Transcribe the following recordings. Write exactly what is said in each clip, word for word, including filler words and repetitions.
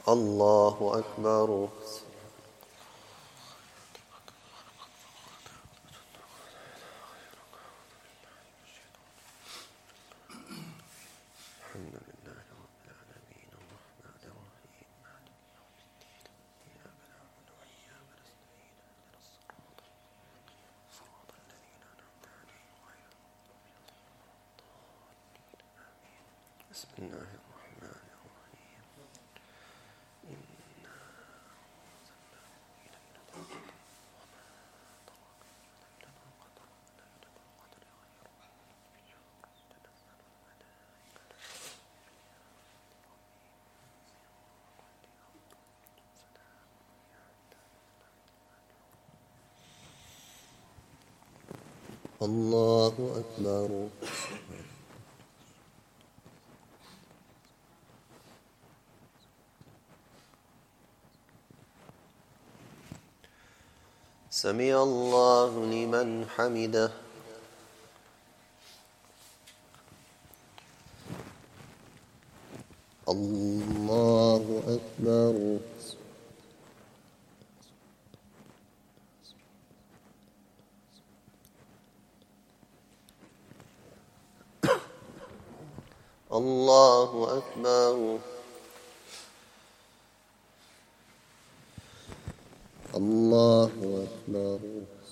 الله أكبر. بسم الله الرحمن الرحيم. الله أكبر. سمع الله لمن حمده. الله أكبر. الله أكبر. الله أكبر.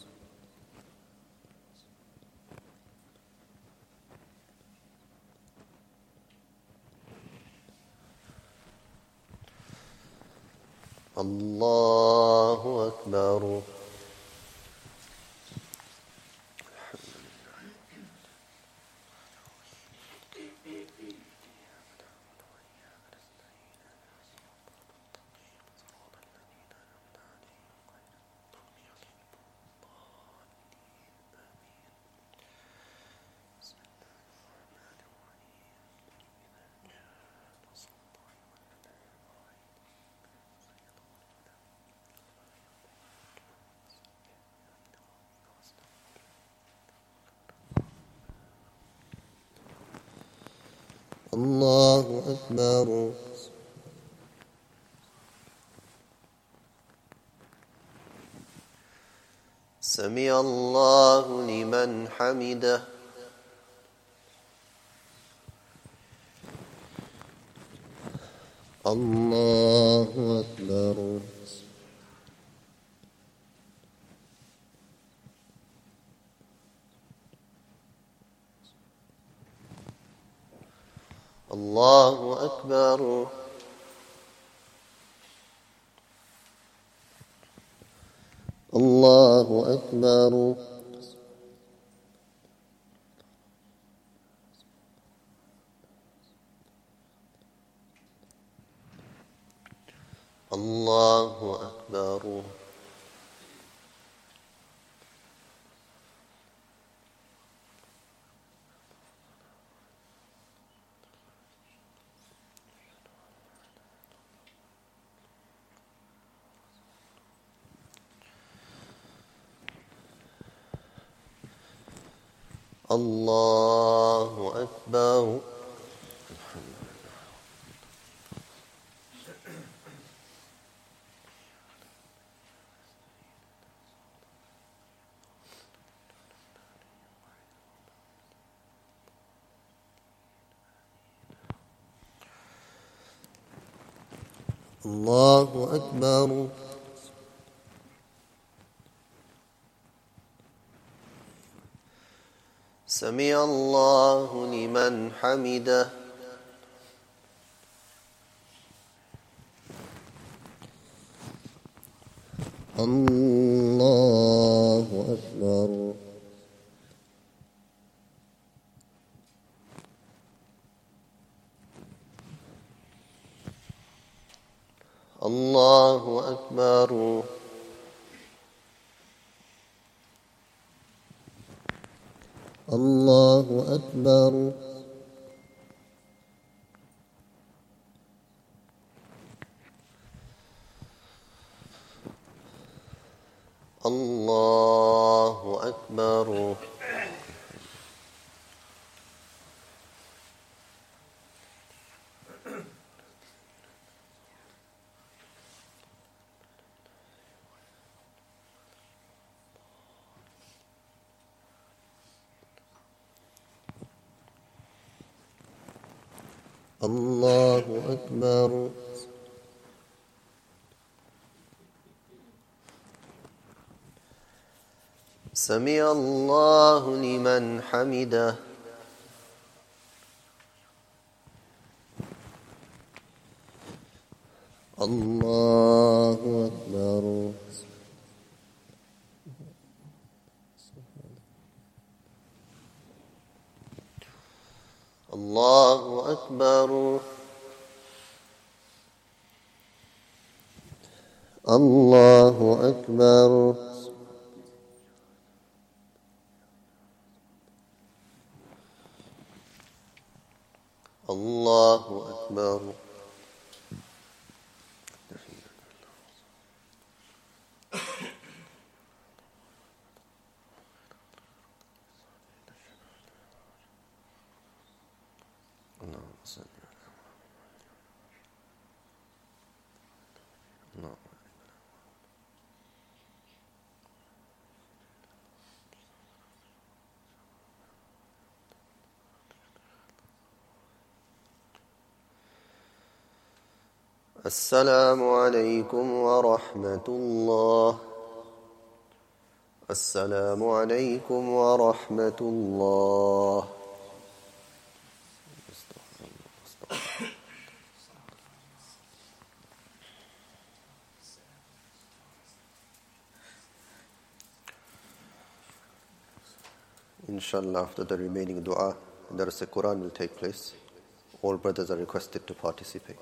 الله أكبر. الله أكبر. سمع الله لمن حمده. الله أكبر. الله أكبر. الله أكبر. الله أكبر. الله أكبر. الله أكبر. سمع الله لمن حمده. الله أكبر. الله أكبر. الله أكبر. الله أكبر. الله أكبر سمع الله لمن حمده الله أكبر الله أكبر الله أكبر الله أكبر السلام عليكم ورحمة الله السلام عليكم ورحمة الله Inshallah, after the remaining dua, Dars al-Quran will take place. All brothers are requested to participate.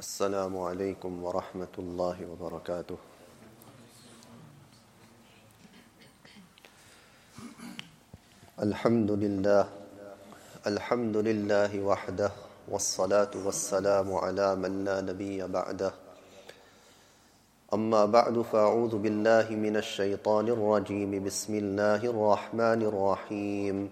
السلام عليكم ورحمة الله وبركاته. الحمد لله الحمد لله وحده والصلاة والسلام على من لا نبي بعده. أما بعد فأعوذ بالله من الشيطان الرجيم. بسم الله الرحمن الرحيم.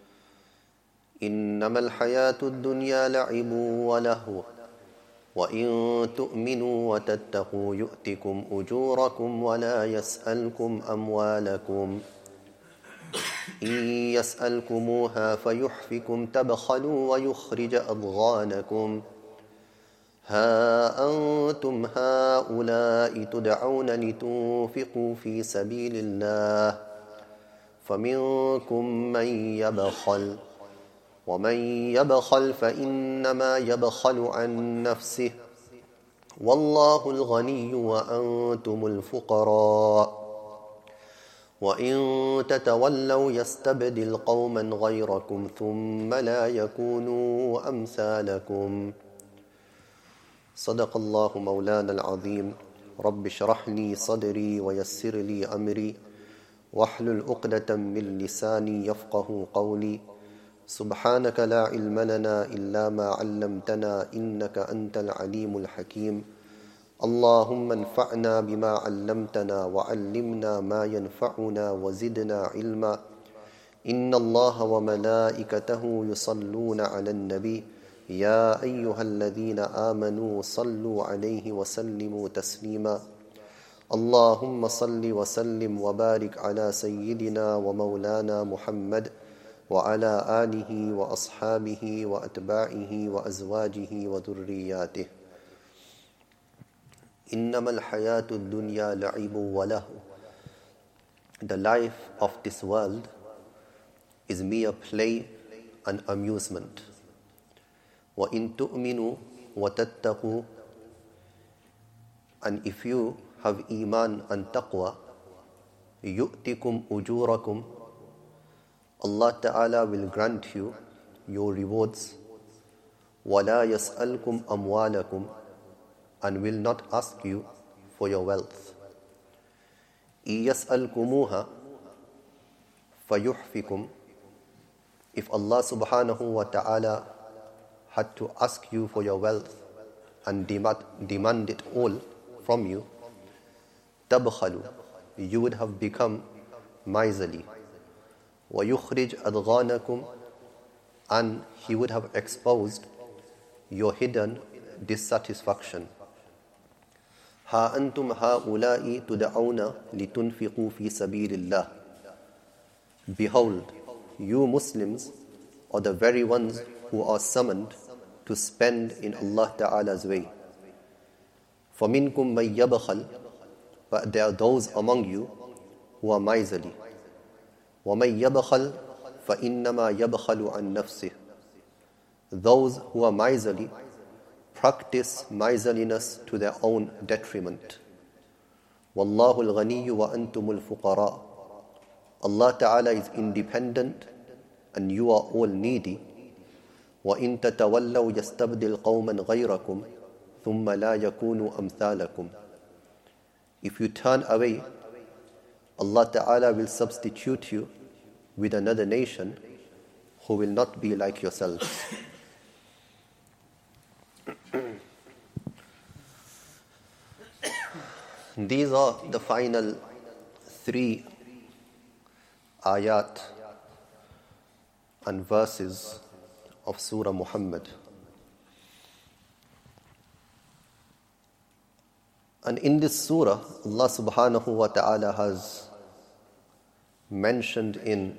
إنما الحياة الدنيا لعب ولهو وإن تؤمنوا وتتقوا يؤتكم أجوركم ولا يسألكم أموالكم إن يسألكموها فيحفكم تبخلوا ويخرج أضغانكم ها أنتم هؤلاء تدعون لتنفقوا في سبيل الله فمنكم من يبخل ومن يبخل فإنما يبخل عن نفسه والله الغني وأنتم الفقراء وإن تتولوا يستبدل قوما غيركم ثم لا يكونوا أمثالكم. صدق الله مولانا العظيم. رب اشرح لي صدري ويسر لي أمري واحلل عقدة من لساني يفقه قولي. سبحانك لا علم لنا إلا ما علمتنا إنك أنت العليم الحكيم. اللهم انفعنا بما علمتنا وعلمنا ما ينفعنا وزدنا علما. إن الله وملائكته يصلون على النبي يا أيها الذين آمنوا صلوا عليه وسلموا تسليما. اللهم صل وسلم وبارك على سيدنا ومولانا محمد وعلى آله وأصحابه وأتباعه وأزواجه وذرياته. إنما الحياة الدنيا لعب ولهو. The life of this world is mere play and amusement. وَإِن تُؤْمِنُوا وَتَتَّقُوا. And if you have iman and taqwa, يُؤْتِكُمْ أُجُورَكُمْ. Allah Ta'ala will grant you your rewards. وَلَا يَسْأَلْكُمْ أَمْوَالَكُمْ. And will not ask you for your wealth. إِن يَسْأَلْكُمُوهَا فَيُحْفِكُمْ. If Allah Subhanahu wa Ta'ala had to ask you for your wealth and demand, demand it all from you, تَبْخَلُوا. You would have become miserly. وَيُخْرِجْ أَضْغَانَكُمْ. And He would have exposed your hidden dissatisfaction. ها أنتم هؤلاء تدعون لتنفقوا في سبيل الله. Behold, you Muslims are the very ones who are summoned to spend in Allah Ta'ala's way. فَمِنْكُمْ مَنْ يَبْخَلْ. But there are those among you who are miserly. وَمَنْ يَبْخَلْ فَإِنَّمَا يَبْخَلُ عَنْ نَفْسِهِ. Those who are miserly practice miserliness to their own detriment. وَاللَّهُ الْغَنِيُّ وَأَنْتُمُ الْفُقَرَاءُ. Allah Ta'ala is independent and you are all needy. وَإِن تَتَوَلَّوْا يَسْتَبْدِلْ قَوْمًا غَيْرَكُمْ ثُمَّ لَا يَكُونُوا أَمْثَالَكُمْ. If you turn away, Allah Ta'ala will substitute you with another nation who will not be like yourselves. These are the final three ayat and verses of Surah Muhammad. And in this surah, Allah Subhanahu wa Ta'ala has mentioned in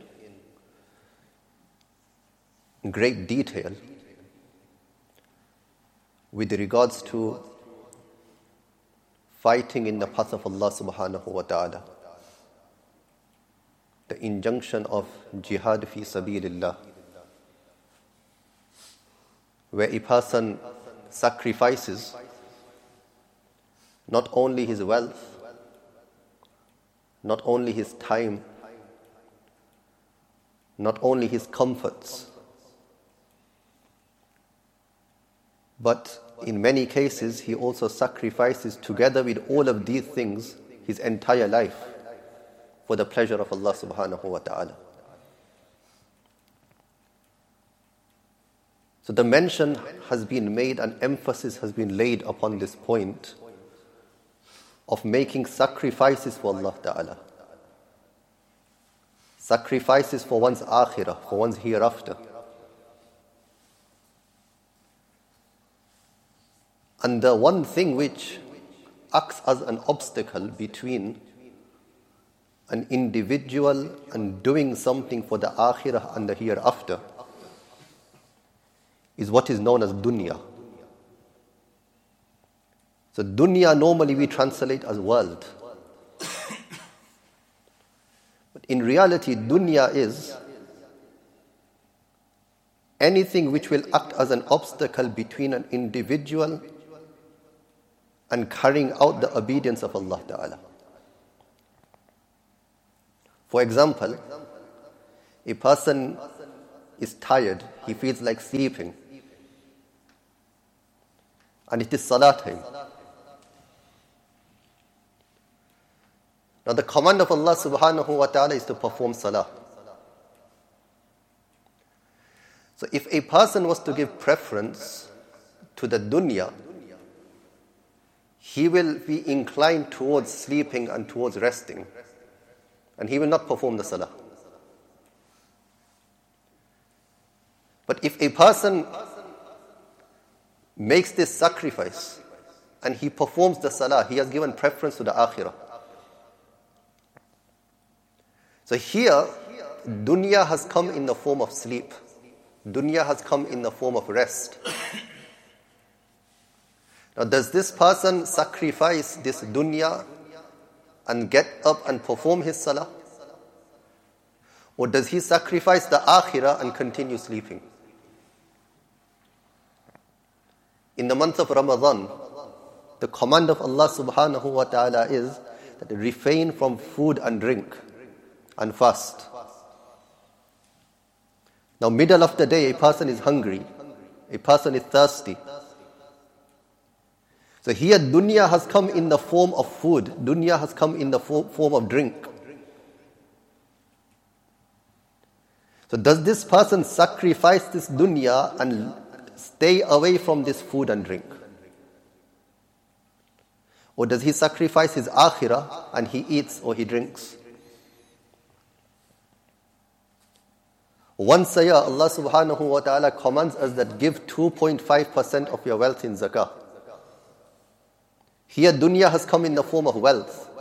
great detail with regards to fighting in the path of Allah Subhanahu wa Ta'ala, the injunction of jihad fi sabilillah, where a person sacrifices not only his wealth, not only his time, not only his comforts, but in many cases, he also sacrifices together with all of these things his entire life for the pleasure of Allah subhanahu wa ta'ala. So the mention has been made and emphasis has been laid upon this point of making sacrifices for Allah ta'ala. Sacrifices for one's akhirah, for one's hereafter. And the one thing which acts as an obstacle between an individual and doing something for the akhirah and the hereafter is what is known as dunya. So dunya normally we translate as world. But in reality, dunya is anything which will act as an obstacle between an individual and carrying out the obedience of Allah Ta'ala. For example, a person is tired, he feels like sleeping, and it is salah time. Now the command of Allah subhanahu wa ta'ala is to perform salah. So if a person was to give preference to the dunya, he will be inclined towards sleeping and towards resting, and he will not perform the salah. But if a person makes this sacrifice and he performs the salah, he has given preference to the akhirah. So here, dunya has come in the form of sleep. Dunya has come in the form of rest. Now, does this person sacrifice this dunya and get up and perform his salah? Or does he sacrifice the akhirah and continue sleeping? In the month of Ramadan, the command of Allah subhanahu wa ta'ala is that refrain from food and drink and fast. Now, middle of the day, a person is hungry, a person is thirsty. So here, dunya has come in the form of food. Dunya has come in the form of drink. So does this person sacrifice this dunya and stay away from this food and drink? Or does he sacrifice his akhirah and he eats or he drinks? Once a year, Allah subhanahu wa ta'ala commands us that give two point five percent of your wealth in zakah. Here, dunya has come in the form of wealth.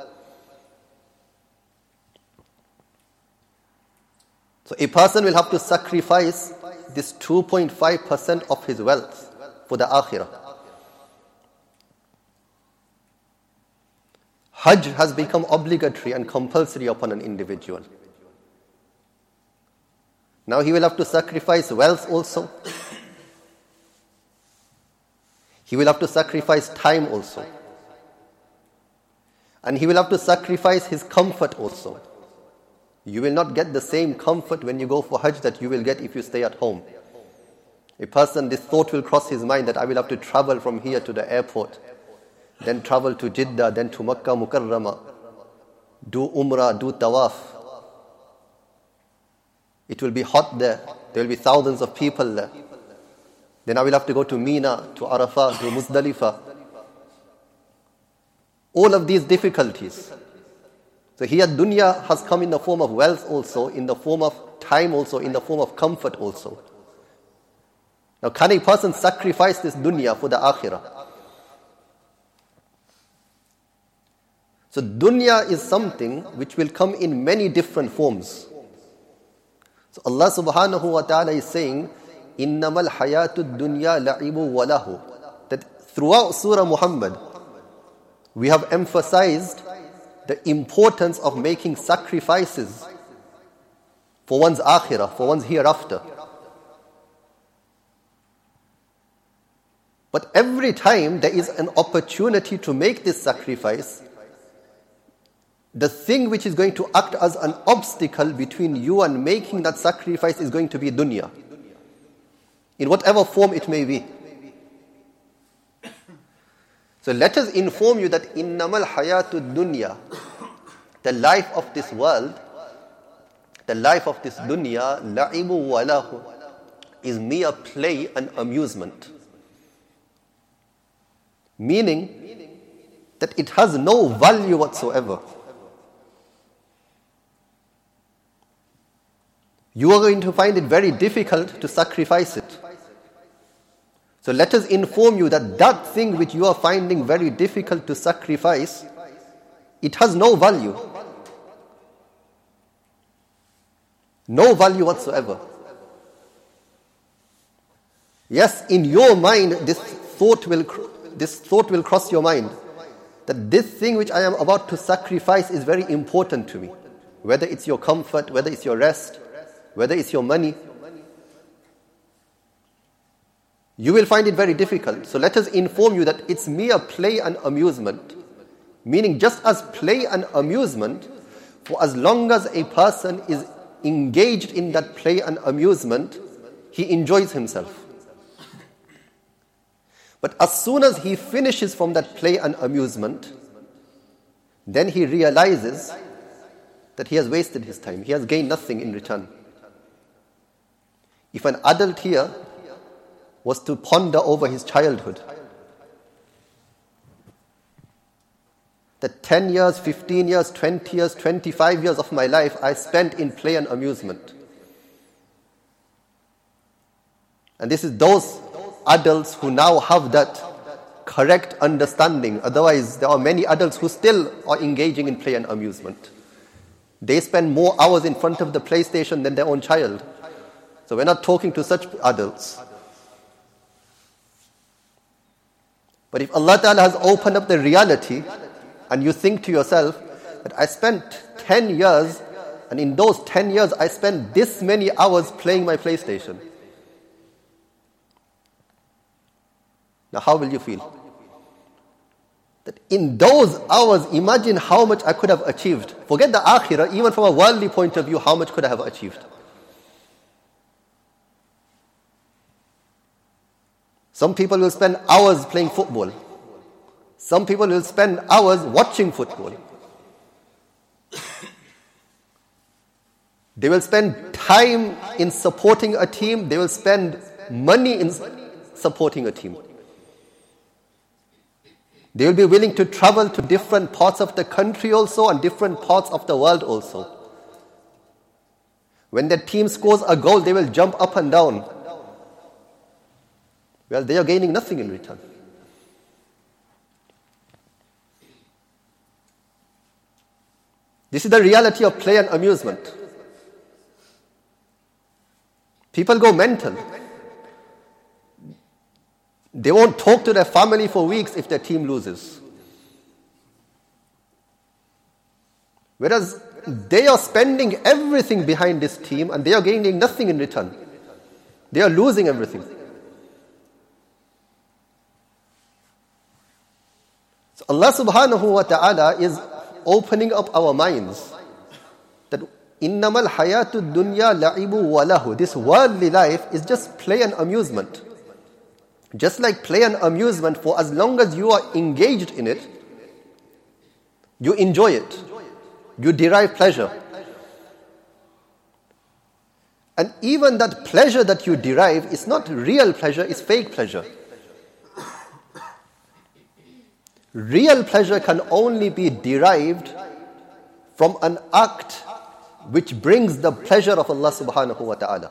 So a person will have to sacrifice this two point five percent of his wealth for the akhirah. Hajj has become obligatory and compulsory upon an individual. Now he will have to sacrifice wealth also. He will have to sacrifice time also. And he will have to sacrifice his comfort also. You will not get the same comfort when you go for Hajj that you will get if you stay at home. A person, this thought will cross his mind that I will have to travel from here to the airport, then travel to Jeddah, then to Makkah Mukarramah, do Umrah, do Tawaf. It will be hot there. There will be thousands of people there. Then I will have to go to Mina, to Arafah, to Muzdalifah. All of these difficulties. So here dunya has come in the form of wealth also, in the form of time also, in the form of comfort also. Now can a person sacrifice this dunya for the akhirah? So dunya is something which will come in many different forms. So Allah subhanahu wa ta'ala is saying, إِنَّمَا الْحَيَاةُ الدُّنْيَا لَعِبُ وَلَهُ. That throughout Surah Muhammad, we have emphasized the importance of making sacrifices for one's akhirah, for one's hereafter. But every time there is an opportunity to make this sacrifice, the thing which is going to act as an obstacle between you and making that sacrifice is going to be dunya, in whatever form it may be. So let us inform you that innamal hayatud dunya, the life of this world, the life of this dunya, la'ibu wa lahu, is mere play and amusement. Meaning that it has no value whatsoever. You are going to find it very difficult to sacrifice it. So let us inform you that that thing which you are finding very difficult to sacrifice, it has no value. No value whatsoever. Yes, in your mind, this thought will this thought will cross your mind that this thing which I am about to sacrifice is very important to me. Whether it's your comfort, whether it's your rest, whether it's your money, you will find it very difficult. So let us inform you that it's mere play and amusement. Meaning just as play and amusement, for as long as a person is engaged in that play and amusement, he enjoys himself. But as soon as he finishes from that play and amusement, then he realizes that he has wasted his time. He has gained nothing in return. If an adult here was to ponder over his childhood, that ten years, fifteen years, twenty years, twenty-five years of my life I spent in play and amusement. And this is those adults who now have that correct understanding. Otherwise, there are many adults who still are engaging in play and amusement. They spend more hours in front of the PlayStation than their own child. So we're not talking to such adults. But if Allah Ta'ala has opened up the reality, and you think to yourself that I spent ten years, and in those ten years I spent this many hours playing my PlayStation. Now how will you feel? That in those hours, imagine how much I could have achieved. Forget the akhirah, even from a worldly point of view, how much could I have achieved? Some people will spend hours playing football. Some people will spend hours watching football. They will spend time in supporting a team. They will spend money in supporting a team. They will be willing to travel to different parts of the country also and different parts of the world also. When their team scores a goal, they will jump up and down. Well, they are gaining nothing in return. This is the reality of play and amusement. People go mental. They won't talk to their family for weeks if their team loses. Whereas they are spending everything behind this team and they are gaining nothing in return. They are losing everything. So Allah subhanahu wa ta'ala is opening up our minds that innamal hayatud dunya la'ibu wa lahu. This worldly life is just play and amusement. Just like play and amusement, for as long as you are engaged in it, you enjoy it. You derive pleasure. And even that pleasure that you derive is not real pleasure, it's fake pleasure. Real pleasure can only be derived from an act which brings the pleasure of Allah subhanahu wa ta'ala.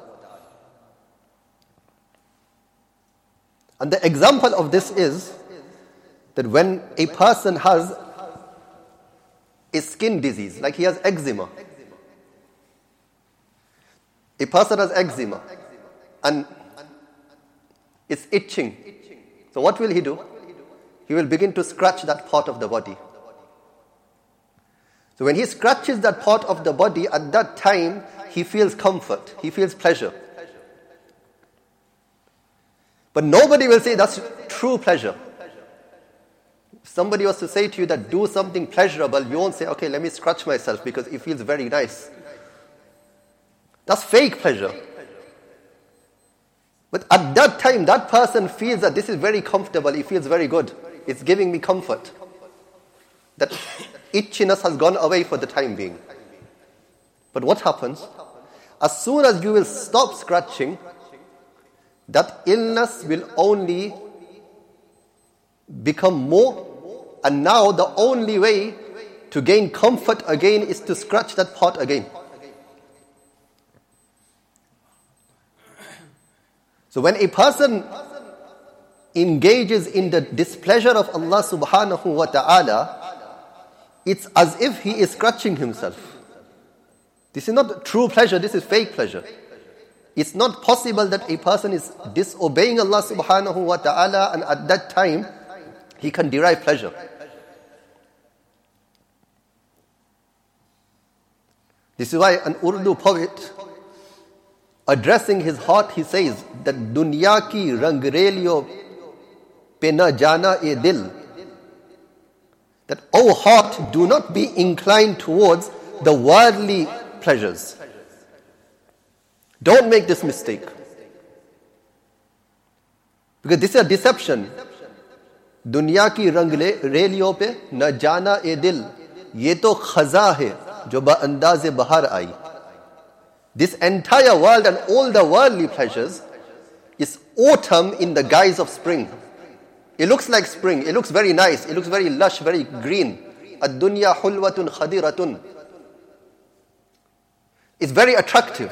And the example of this is that when a person has a skin disease, like he has eczema. A person has eczema and it's itching. So what will he do? He will begin to scratch that part of the body. So when he scratches that part of the body, at that time, he feels comfort, he feels pleasure. But nobody will say that's true pleasure. If somebody was to say to you that do something pleasurable, you won't say, okay, let me scratch myself because it feels very nice. That's fake pleasure. But at that time, that person feels that this is very comfortable, he feels very good. It's giving me comfort. That itchiness has gone away for the time being. But what happens? As soon as you will stop scratching, that illness will only become more. And now the only way to gain comfort again is to scratch that part again. So when a person engages in the displeasure of Allah subhanahu wa ta'ala, it's as if he is scratching himself. This is not true pleasure, this is fake pleasure. It's not possible that a person is disobeying Allah subhanahu wa ta'ala and at that time he can derive pleasure. This is why an Urdu poet, addressing his heart, he says that dunya ki rangreliyo pe na jana e dil. That, O heart, do not be inclined towards the worldly pleasures. Don't make this mistake. Because this is a deception. Dunya ki rangreliyo pe na jana e dil. Ye to khaza hai jo ba andaze bahar aayi. This entire world and all the worldly pleasures is autumn in the guise of spring. It looks like spring. It looks very nice. It looks very lush, very green. Ad-dunya hulwatun khadiratun. It's very attractive.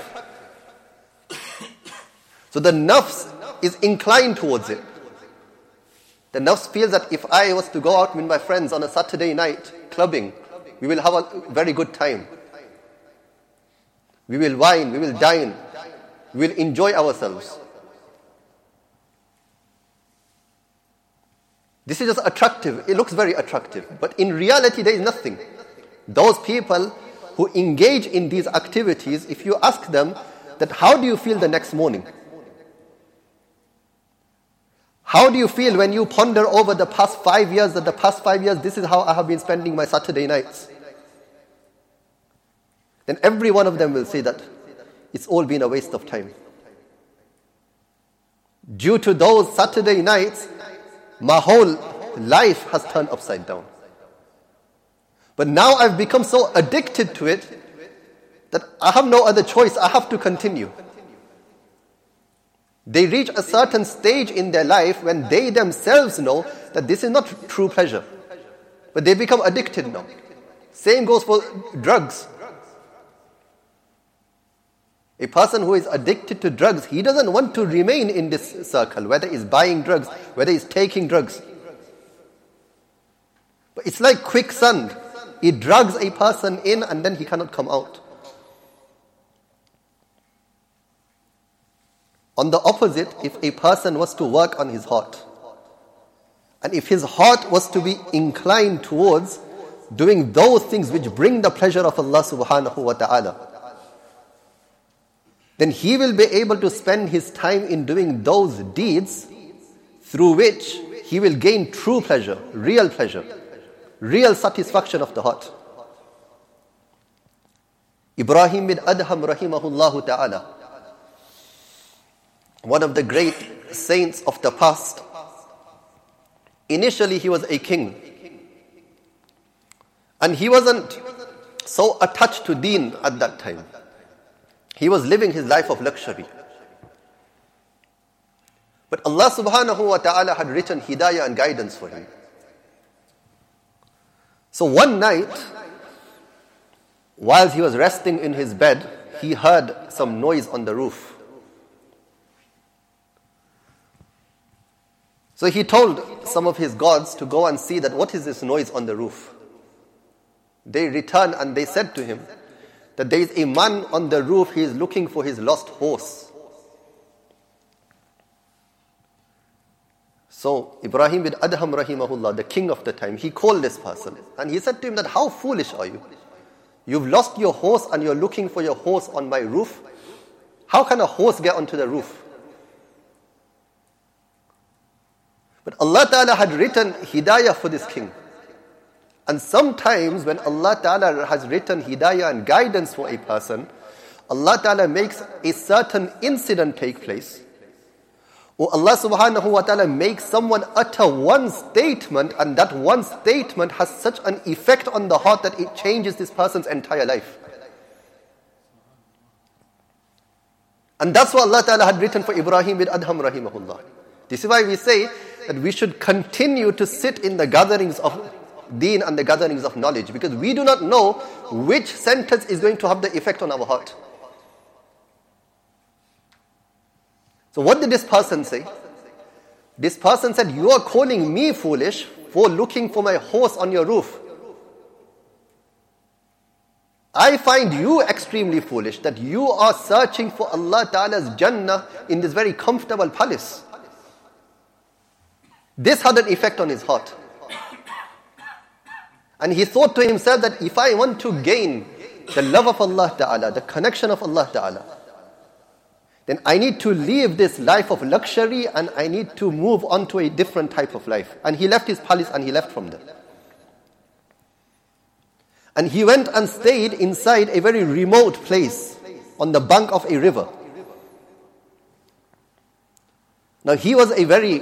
So the nafs is inclined towards it. The nafs feels that if I was to go out with my friends on a Saturday night clubbing, we will have a very good time. We will wine, we will dine, we will enjoy ourselves. This is just attractive. It looks very attractive. But in reality, there is nothing. Those people who engage in these activities, if you ask them that how do you feel the next morning? How do you feel when you ponder over the past five years, that the past five years, this is how I have been spending my Saturday nights? Then every one of them will say that it's all been a waste of time. Due to those Saturday nights, my whole life has turned upside down. But now I've become so addicted to it that I have no other choice. I have to continue. They reach a certain stage in their life when they themselves know that this is not true pleasure. But they become addicted now. Same goes for drugs. A person who is addicted to drugs, he doesn't want to remain in this circle, whether he's buying drugs, whether he's taking drugs. But it's like quicksand. It drags a person in and then he cannot come out. On the opposite, if a person was to work on his heart, and if his heart was to be inclined towards doing those things which bring the pleasure of Allah subhanahu wa ta'ala, then he will be able to spend his time in doing those deeds through which he will gain true pleasure, real pleasure, real satisfaction of the heart. Ibrahim bin Adham rahimahullah ta'ala, one of the great saints of the past, initially he was a king. And he wasn't so attached to deen at that time. He was living his life of luxury. But Allah subhanahu wa ta'ala had written hidayah and guidance for him. So one night, while he was resting in his bed, he heard some noise on the roof. So he told some of his gods to go and see that what is this noise on the roof. They returned and they said to him that there is a man on the roof, he is looking for his lost horse. So Ibrahim bin Adham rahimahullah, the king of the time, he called this person and he said to him that, how foolish are you? You've lost your horse and you're looking for your horse on my roof. How can a horse get onto the roof? But Allah Ta'ala had written hidayah for this king. And sometimes when Allah Ta'ala has written hidayah and guidance for a person, Allah Ta'ala makes a certain incident take place, Or Allah subhanahu wa ta'ala makes someone utter one statement, and that one statement has such an effect on the heart that it changes this person's entire life. And that's what Allah ta'ala had written for Ibrahim bin Adham rahimahullah. This is why we say that we should continue to sit in the gatherings of deen and the gatherings of knowledge, because we do not know which sentence is going to have the effect on our heart. So what did this person say? This person said, you are calling me foolish for looking for my horse on your roof. I find you extremely foolish that you are searching for Allah Ta'ala's Jannah in this very comfortable palace. This had an effect on his heart. And he thought to himself that if I want to gain the love of Allah Ta'ala, the connection of Allah Ta'ala, then I need to leave this life of luxury and I need to move on to a different type of life. And he left his palace and he left from there. And he went and stayed inside a very remote place on the bank of a river. Now he was a very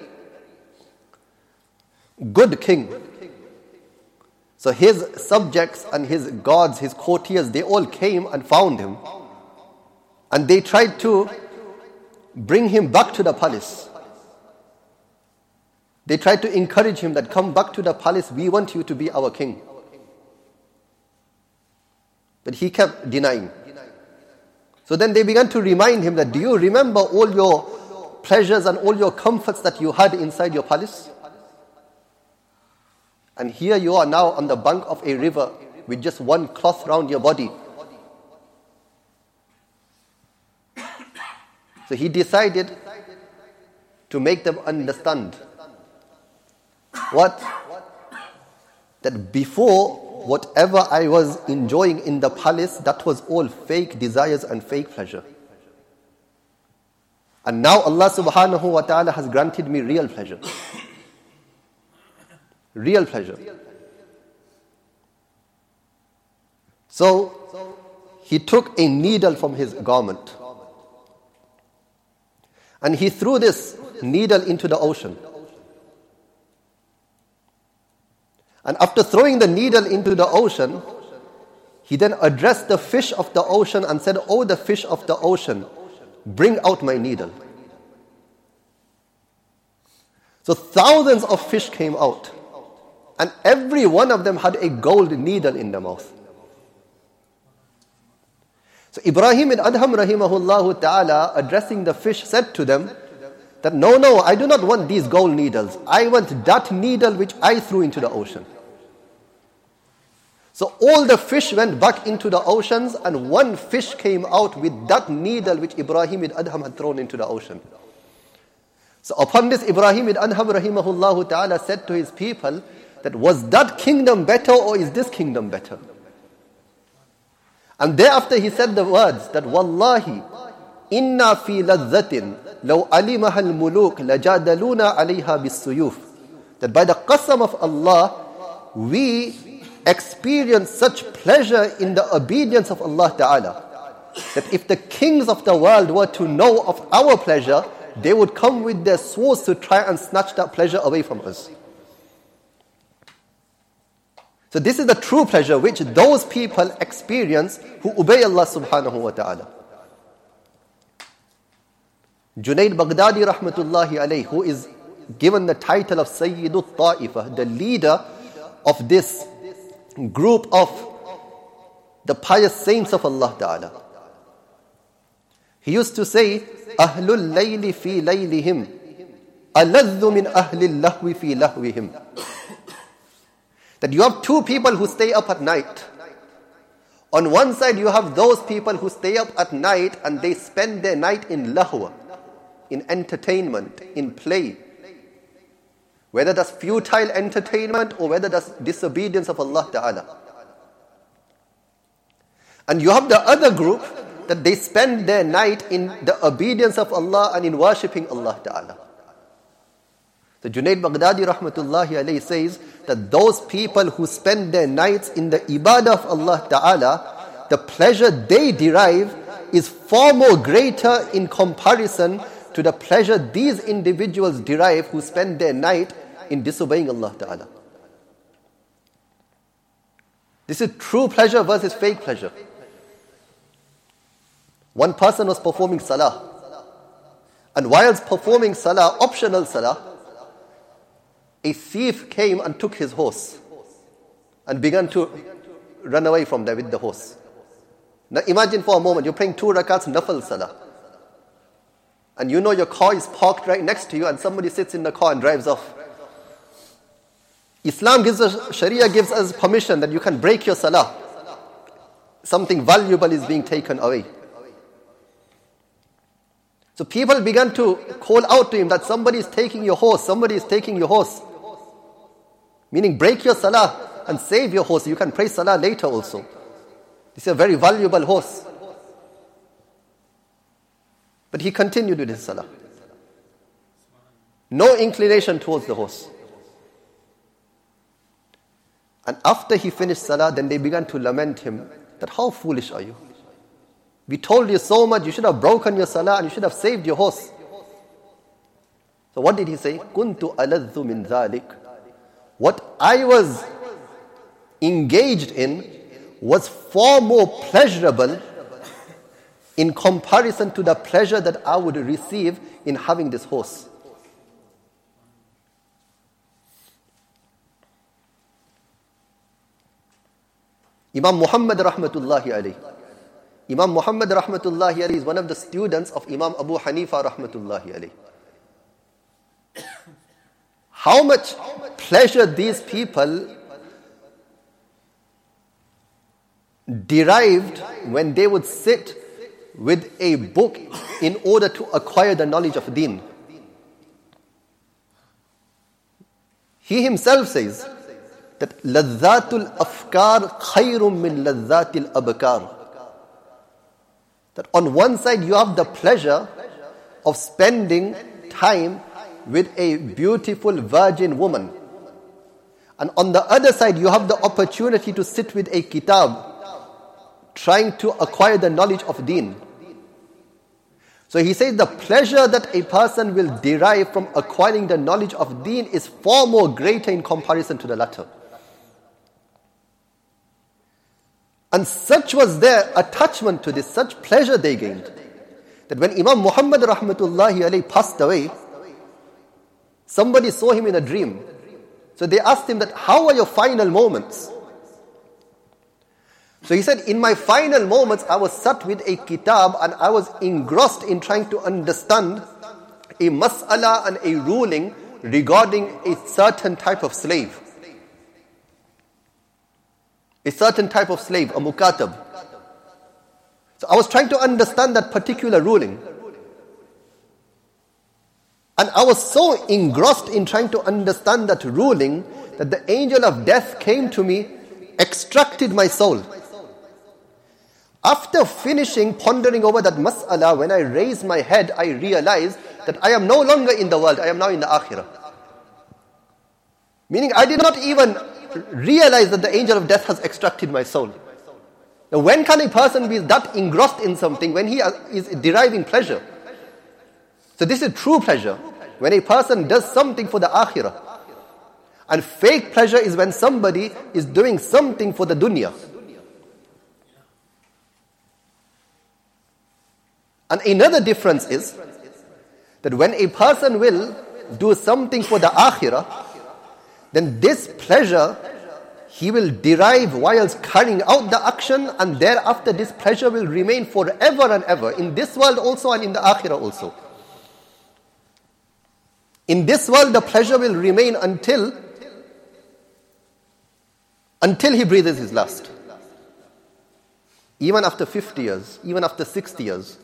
good king. So his subjects and his guards, his courtiers, they all came and found him. And they tried to bring him back to the palace. They tried to encourage him that come back to the palace, we want you to be our king. But he kept denying. So then they began to remind him that, do you remember all your pleasures and all your comforts that you had inside your palace? And here you are now on the bank of a river with just one cloth round your body. So he decided to make them understand what? That before, whatever I was enjoying in the palace, that was all fake desires and fake pleasure. And now Allah subhanahu wa ta'ala has granted me real pleasure. Real pleasure. So he took a needle from his garment and he threw this needle into the ocean. And after throwing the needle into the ocean, he then addressed the fish of the ocean and said, "Oh, the fish of the ocean, bring out my needle." So thousands of fish came out, and every one of them had a gold needle in their mouth. So Ibrahim bin Adham rahimahullah ta'ala, addressing the fish, said to them that, no, no, I do not want these gold needles. I want that needle which I threw into the ocean. So all the fish went back into the oceans, and one fish came out with that needle which Ibrahim bin Adham had thrown into the ocean. So upon this, Ibrahim bin Adham rahimahullah ta'ala said to his people that, was that kingdom better or is this kingdom better? And thereafter he said the words that, Wallahi, inna fi ladhatin law alimaha al-muluk lajadaluna alayha bis-suyuf. That by the qasam of Allah, we experience such pleasure in the obedience of Allah Ta'ala, that if the kings of the world were to know of our pleasure, they would come with their swords to try and snatch that pleasure away from us. So this is the true pleasure which those people experience who obey Allah subhanahu wa ta'ala. Junaid Baghdadi rahmatullahi alayhi, who is given the title of Sayyidut Ta'ifah, the leader of this group of the pious saints of Allah ta'ala. He used to say, Ahlul layli fi laylihim, aladhu min ahlil lahwi fi lahwihim. That you have two people who stay up at night. On one side you have those people who stay up at night and they spend their night in lahwa, in entertainment, in play. Whether that's futile entertainment or whether that's disobedience of Allah Ta'ala. And you have the other group that they spend their night in the obedience of Allah and in worshipping Allah Ta'ala. The Junaid Baghdadi rahmatullahi alayhi says that those people who spend their nights in the ibadah of Allah Ta'ala, the pleasure they derive is far more greater in comparison to the pleasure these individuals derive who spend their night in disobeying Allah Ta'ala. This is true pleasure versus fake pleasure. One person was performing salah, and whilst performing salah, optional salah, a thief came and took his horse and began to run away from there with the horse. Now imagine for a moment, you're praying two rakats nafal salah, and you know your car is parked right next to you and somebody sits in the car and drives off. Islam gives us, Sharia gives us permission that you can break your salah. Something valuable is being taken away. So people began to call out to him that somebody is taking your horse, somebody is taking your horse. Meaning break your salah and save your horse. You can pray salah later also. This is a very valuable horse. But he continued with his salah. No inclination towards the horse. And after he finished salah, then they began to lament him that how foolish are you? We told you so much, you should have broken your salah and you should have saved your horse. So what did he say? Kuntu aladhu min dhalik. What I was engaged in was far more pleasurable in comparison to the pleasure that I would receive in having this horse. Imam Muhammad rahmatullahi alayhi. Imam Muhammad rahmatullahi alayhi is one of the students of Imam Abu Hanifa rahmatullahi alayhi. How much pleasure these people derived when they would sit with a book in order to acquire the knowledge of deen. He himself says that ladhatul afkar khayrun min ladhatil abkar. That on one side you have the pleasure of spending time with a beautiful virgin woman, and on the other side you have the opportunity to sit with a kitab trying to acquire the knowledge of deen. So he says the pleasure that a person will derive from acquiring the knowledge of deen is far more greater in comparison to the latter. And such was their attachment to this, such pleasure they gained, that when Imam Muhammad rahmatullahi alayhi passed away, somebody saw him in a dream. So they asked him that, how are your final moments? So he said, in my final moments, I was sat with a kitab and I was engrossed in trying to understand a mas'ala and a ruling regarding a certain type of slave. A certain type of slave, a mukatab. So I was trying to understand that particular ruling. And I was so engrossed in trying to understand that ruling that the angel of death came to me, extracted my soul. After finishing pondering over that mas'ala, when I raised my head, I realized that I am no longer in the world, I am now in the akhirah. Meaning I did not even realize that the angel of death has extracted my soul. Now when can a person be that engrossed in something when he is deriving pleasure? So this is true pleasure, when a person does something for the akhirah. And fake pleasure is when somebody is doing something for the dunya. And another difference is that when a person will do something for the akhirah, then this pleasure he will derive whilst carrying out the action, and thereafter this pleasure will remain forever and ever, in this world also and in the akhirah also. In this world the pleasure will remain until until he breathes his last. Even after fifty years, even after sixty years.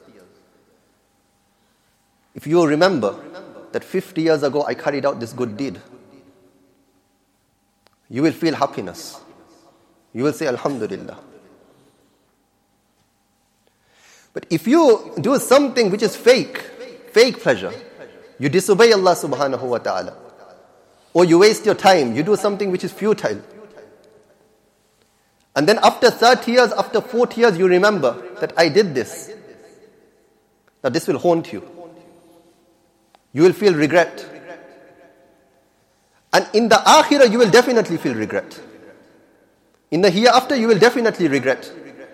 If you remember that fifty years ago I carried out this good deed, you will feel happiness. You will say Alhamdulillah. But if you do something which is fake, fake pleasure, you disobey Allah subhanahu wa ta'ala, or you waste your time, you do something which is futile, and then after thirty years, after forty years, you remember that I did this. Now this will haunt you. You will feel regret. And in the akhirah, you will definitely feel regret. In the hereafter, you will definitely regret.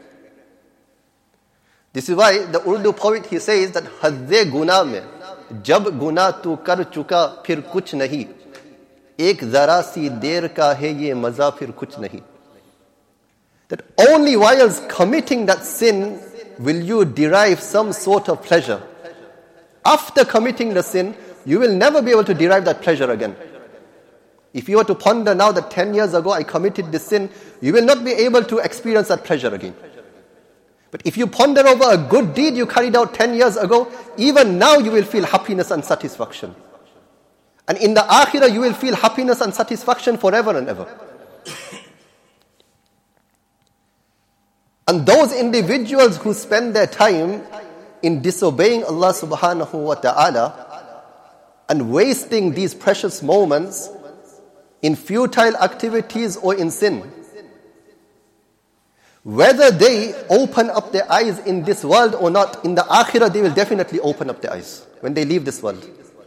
This is why the Urdu poet, he says that hadde guna mein jab guna tu kar chuka phir kuch nahi, ek zara si der ka hai ye maza phir kuch nahi. That only whilst committing that sin will you derive some sort of pleasure. After committing the sin, you will never be able to derive that pleasure again. If you were to ponder now that ten years ago I committed this sin, you will not be able to experience that pleasure again. But if you ponder over a good deed you carried out ten years ago, even now you will feel happiness and satisfaction. And in the akhirah you will feel happiness and satisfaction forever and ever. And those individuals who spend their time in disobeying Allah subhanahu wa ta'ala and wasting these precious moments in futile activities or in sin, whether they open up their eyes in this world or not, in the akhirah they will definitely open up their eyes when they leave this world.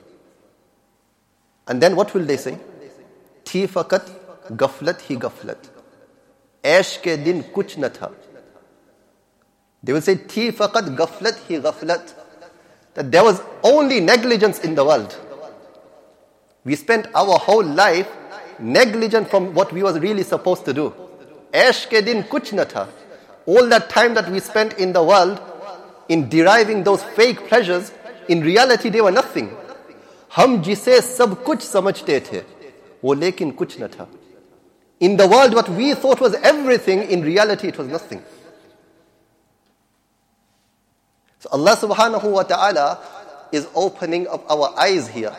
And then what will they say? Thi faqat gaflat hi gaflat, aish ke din kuch na tha. They will say, Thi faqat gaflat hi gaflat, that there was only negligence in the world. We spent our whole life negligent from what we was really supposed to do. Aish ke din kuch na tha. All that time that we spent in the world in deriving those fake pleasures, in reality they were nothing. Hum jise sab kuch samajhte the, wo lekin kuch na tha. In the world what we thought was everything, in reality it was nothing. So Allah subhanahu wa ta'ala is opening up our eyes here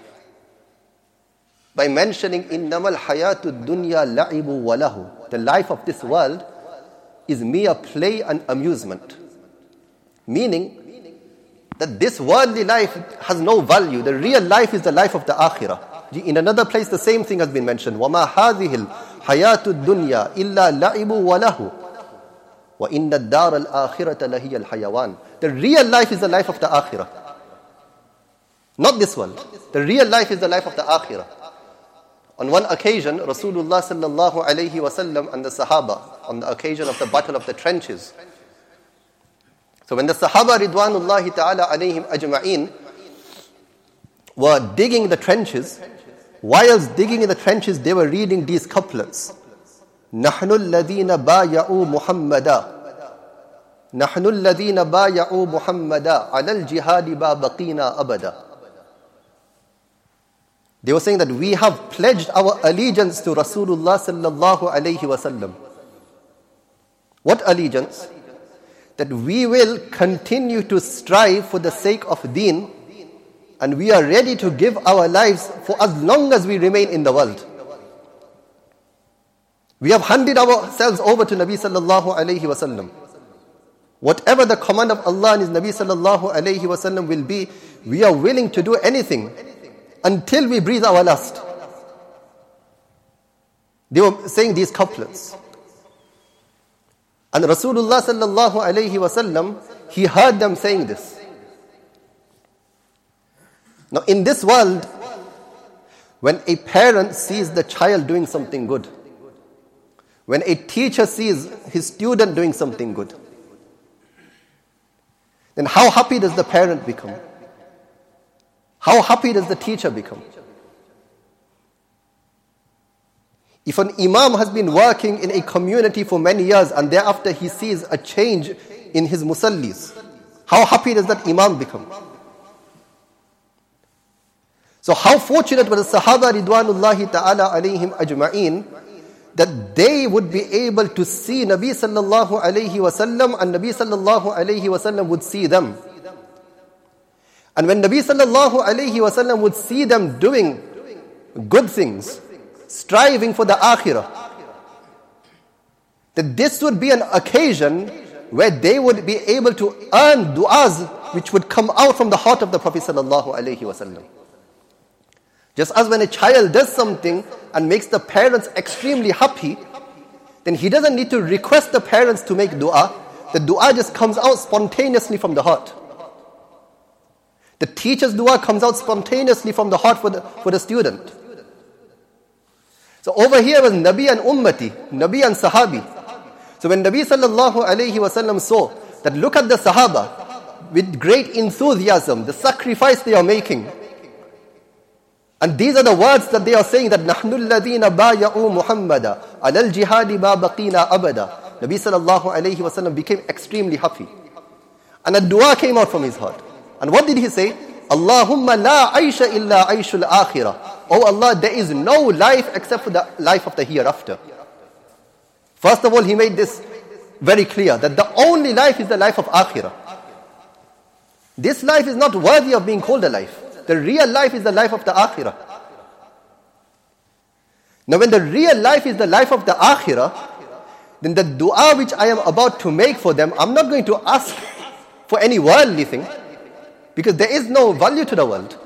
by mentioning innamal hayatud dunya la'ibu wa lahu. The life of this world is mere play and amusement. Meaning that this worldly life has no value. The real life is the life of the akhirah. In another place the same thing has been mentioned. وَمَا هَذِهِ الْحَيَاةُ الدُّنْيَا إِلَّا لَعِبُ وَلَهُ وَإِنَّ الدَّارَ الْآخِرَةَ لَهِيَ الْحَيَوَانِ. The real life is the life of the akhirah. Not this world. The real life is the life of the akhirah. On one occasion, Rasulullah sallallahu alayhi wasallam and the Sahaba, on the occasion of the battle of the trenches. So when the Sahaba ridwanullahi ta'ala alayhim ajma'in were digging the trenches, whilst digging in the trenches, they were reading these couplets. نَحْنُ الَّذِينَ بَايَعُوا مُحَمَّدًا نَحْنُ الَّذِينَ بَايَعُوا مُحَمَّدًا عَلَى الْجِهَادِ بَا بَقِينَا أَبَدًا. They were saying that we have pledged our allegiance to Rasulullah sallallahu alayhi wasallam. What allegiance? That we will continue to strive for the sake of deen, and we are ready to give our lives for as long as we remain in the world. We have handed ourselves over to Nabi sallallahu alayhi wasallam. Whatever the command of Allah and His Nabi sallallahu alayhi wasallam will be, we are willing to do anything until we breathe our last. They were saying these couplets. And Rasulullah sallallahu alayhi wasallam, he heard them saying this. Now in this world, when a parent sees the child doing something good, when a teacher sees his student doing something good, then how happy does the parent become? How happy does the teacher become? If an imam has been working in a community for many years and thereafter he sees a change in his musallis, how happy does that imam become? So how fortunate were the Sahaba ridwanullahi ta'ala alayhim ajma'in that they would be able to see Nabi sallallahu alayhi wasallam and Nabi sallallahu alayhi wasallam would see them. And when Nabi sallallahu alayhi wasallam would see them doing good things, striving for the akhirah, that this would be an occasion where they would be able to earn du'as which would come out from the heart of the Prophet sallallahu alayhi wasallam. Just as when a child does something and makes the parents extremely happy, then he doesn't need to request the parents to make dua. The dua just comes out spontaneously from the heart. The teacher's dua comes out spontaneously from the heart for the, for the student. So over here was Nabi and Ummati, Nabi and Sahabi. So when Nabi sallallahu alayhi wasallam saw that, look at the Sahaba with great enthusiasm, the sacrifice they are making. And these are the words that they are saying, that نَحْنُ الَّذِينَ بَايَعُوا مُحَمَّدًا عَلَى الْجِهَادِ مَا بَقِينَا أَبَدًا. Nabi sallallahu alayhi wasallam became extremely happy. And a dua came out from his heart. And what did he say? Allahumma la aisha illa aishul akhirah. Oh Allah, there is no life except for the life of the hereafter. First of all, he made this very clear, that the only life is the life of akhirah. This life is not worthy of being called a life. The real life is the life of the akhirah. Now when the real life is the life of the akhirah, then the dua which I am about to make for them, I'm not going to ask for any worldly thing, because there is no value to the world.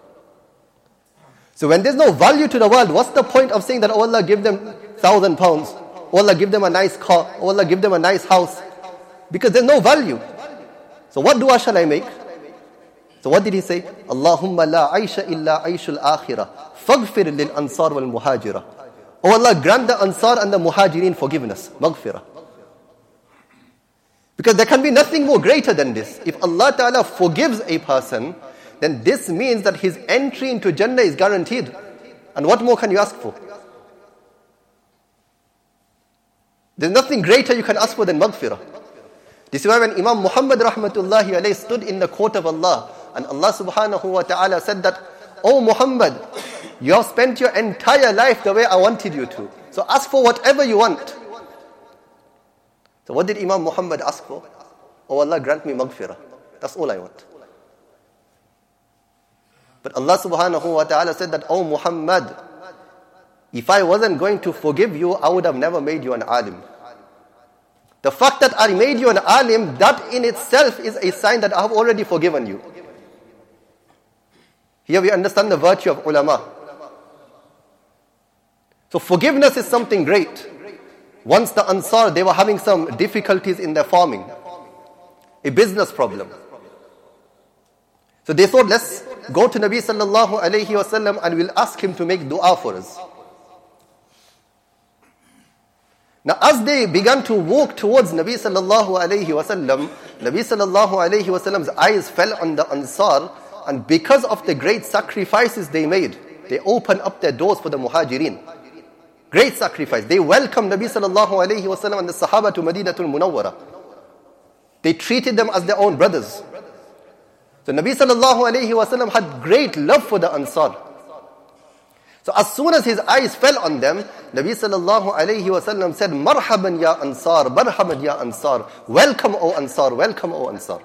So when there's no value to the world, what's the point of saying that, oh Allah, give them thousand pounds, oh Allah, give them a nice car, oh Allah, give them a nice house? Because there's no value. So what dua shall I make? So what did he say? Allahumma la aisha illa aishul akhirah, faghfir lil ansar wal muhajirah. Oh Allah, grant the ansar and the muhajirin forgiveness, maghfirah. Because there can be nothing more greater than this. If Allah Ta'ala forgives a person, then this means that his entry into Jannah is guaranteed. And what more can you ask for? There's nothing greater you can ask for than maghfirah. This is why when Imam Muhammad rahmatullahi alayhi stood in the court of Allah, and Allah subhanahu wa ta'ala said that, oh Muhammad, you have spent your entire life the way I wanted you to. So ask for whatever you want. So what did Imam Muhammad ask for? Oh Allah, grant me maghfirah. That's all I want. But Allah subhanahu wa ta'ala said that, oh Muhammad, if I wasn't going to forgive you, I would have never made you an alim. The fact that I made you an alim, that in itself is a sign that I have already forgiven you. Here we understand the virtue of ulama. So forgiveness is something great. Once the Ansar, they were having some difficulties in their farming, a business problem. So they thought, let's go to Nabi sallallahu alayhi wasallam and we'll ask him to make dua for us. Now as they began to walk towards Nabi sallallahu alayhi wasallam, Nabi sallallahu alayhi wasallam's eyes fell on the Ansar, and because of the great sacrifices they made, they opened up their doors for the Muhajirin. Great sacrifice. They welcomed Nabi sallallahu alayhi wasallam and the Sahaba to Madinatul Munawwara. They treated them as their own brothers. So Nabi sallallahu alayhi wasallam had great love for the Ansar. So as soon as his eyes fell on them, Nabi sallallahu alayhi wasallam said, Marhaban ya Ansar, marhaban ya Ansar. Welcome O Ansar, welcome O Ansar.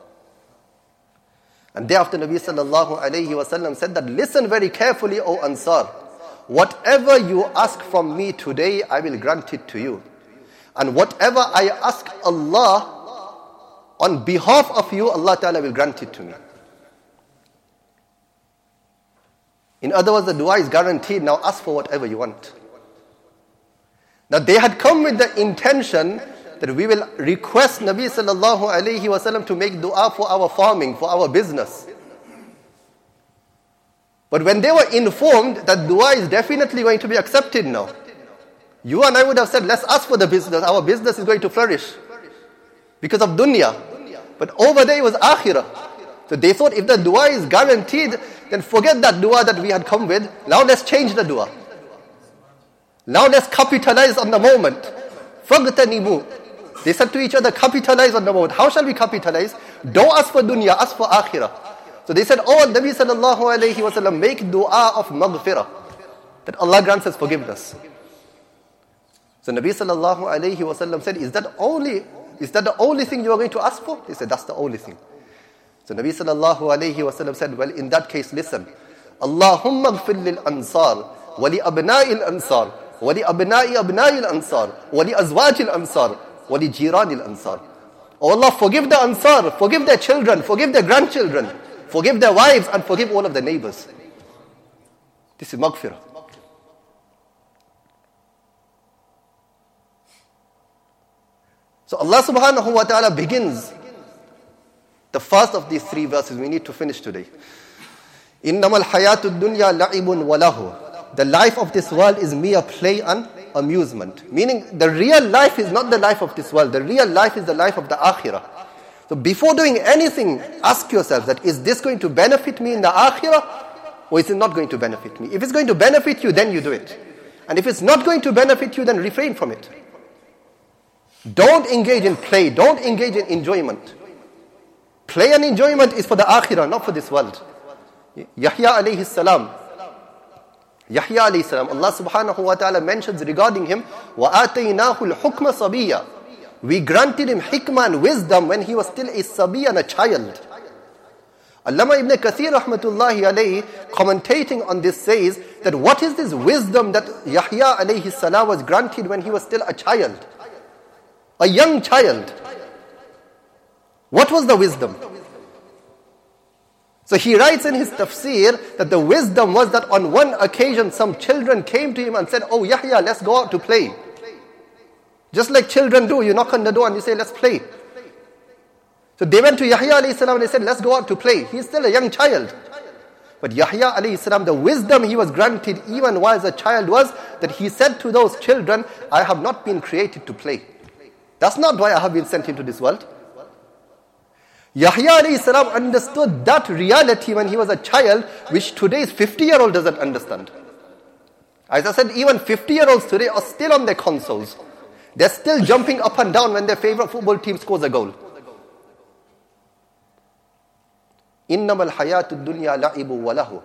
And thereafter Nabi sallallahu alayhi wasallam said that, listen very carefully O Ansar. Whatever you ask from me today, I will grant it to you. And whatever I ask Allah on behalf of you, Allah Ta'ala will grant it to me. In other words, the dua is guaranteed. Now ask for whatever you want. Now they had come with the intention that we will request Nabi sallallahu alayhi wasallam to make dua for our farming, for our business. But when they were informed that dua is definitely going to be accepted now, you and I would have said, let's ask for the business. Our business is going to flourish because of dunya. But over there it was akhirah. So they thought if the dua is guaranteed, then forget that dua that we had come with. Now let's change the dua. Now let's capitalize on the moment. فَاغْتَنِمُوا. They said to each other, capitalize on the moment. How shall we capitalize? Don't ask for dunya, ask for akhirah. So they said, oh Nabi sallallahu alayhi wasallam, make dua of maghfirah, that Allah grants us forgiveness. So Nabi sallallahu alayhi wasallam said, is that only, is that the only thing you are going to ask for? They said, that's the only thing. So Nabi sallallahu alayhi wasallam said, well, in that case, listen. Allahumma ghfir lil ansar, wa li abna'i al ansar, wa li abna'i abna'i al ansar, wa li azwaj al ansar, wa li jiran al ansar. Oh Allah, forgive the ansar, forgive their children, forgive their grandchildren, forgive their wives, and forgive all of their neighbors. This is maghfirah. So Allah subhanahu wa ta'ala begins The first of these three verses we need to finish today. إِنَّمَا الْحَيَاةُ الدُّنْيَا لَعِبٌ وَلَهُ. The life of this world is mere play and amusement. Meaning the real life is not the life of this world. The real life is the life of the akhirah. So before doing anything, ask yourself that is this going to benefit me in the akhirah or is it not going to benefit me? If it's going to benefit you, then you do it. And if it's not going to benefit you, then refrain from it. Don't engage in play. Don't engage in enjoyment. Play and enjoyment is for the akhirah, not for this world. Yahya alayhi salam. Yahya alayhi salam. Allah subhanahu wa ta'ala mentions regarding him, وَآتَيْنَاهُ الْحُكْمَ صَبِيًّا. We granted him hikmah and wisdom when he was still a sabi and a child. Allama ibn Kathir rahmatullahi alayhi, commentating on this, says that what is this wisdom that Yahya alayhi salam was granted when he was still a child? A young child. What was the wisdom? So he writes in his tafsir that the wisdom was that on one occasion some children came to him and said, "Oh Yahya, let's go out to play." Just like children do, you knock on the door and you say, "Let's play." So they went to Yahya alayhi salam and they said, "Let's go out to play." He's still a young child. But Yahya alayhi salam, the wisdom he was granted even while a child was that he said to those children, "I have not been created to play. That's not why I have been sent into this world." Yahya alayhi salam understood that reality when he was a child, which today's fifty-year-old doesn't understand. As I said, even fifty-year-olds today are still on their consoles. They're still jumping up and down when their favorite football team scores a goal. إِنَّمَا الْحَيَاةُ الدُّنْيَا لَعِبٌ وَلَهُ.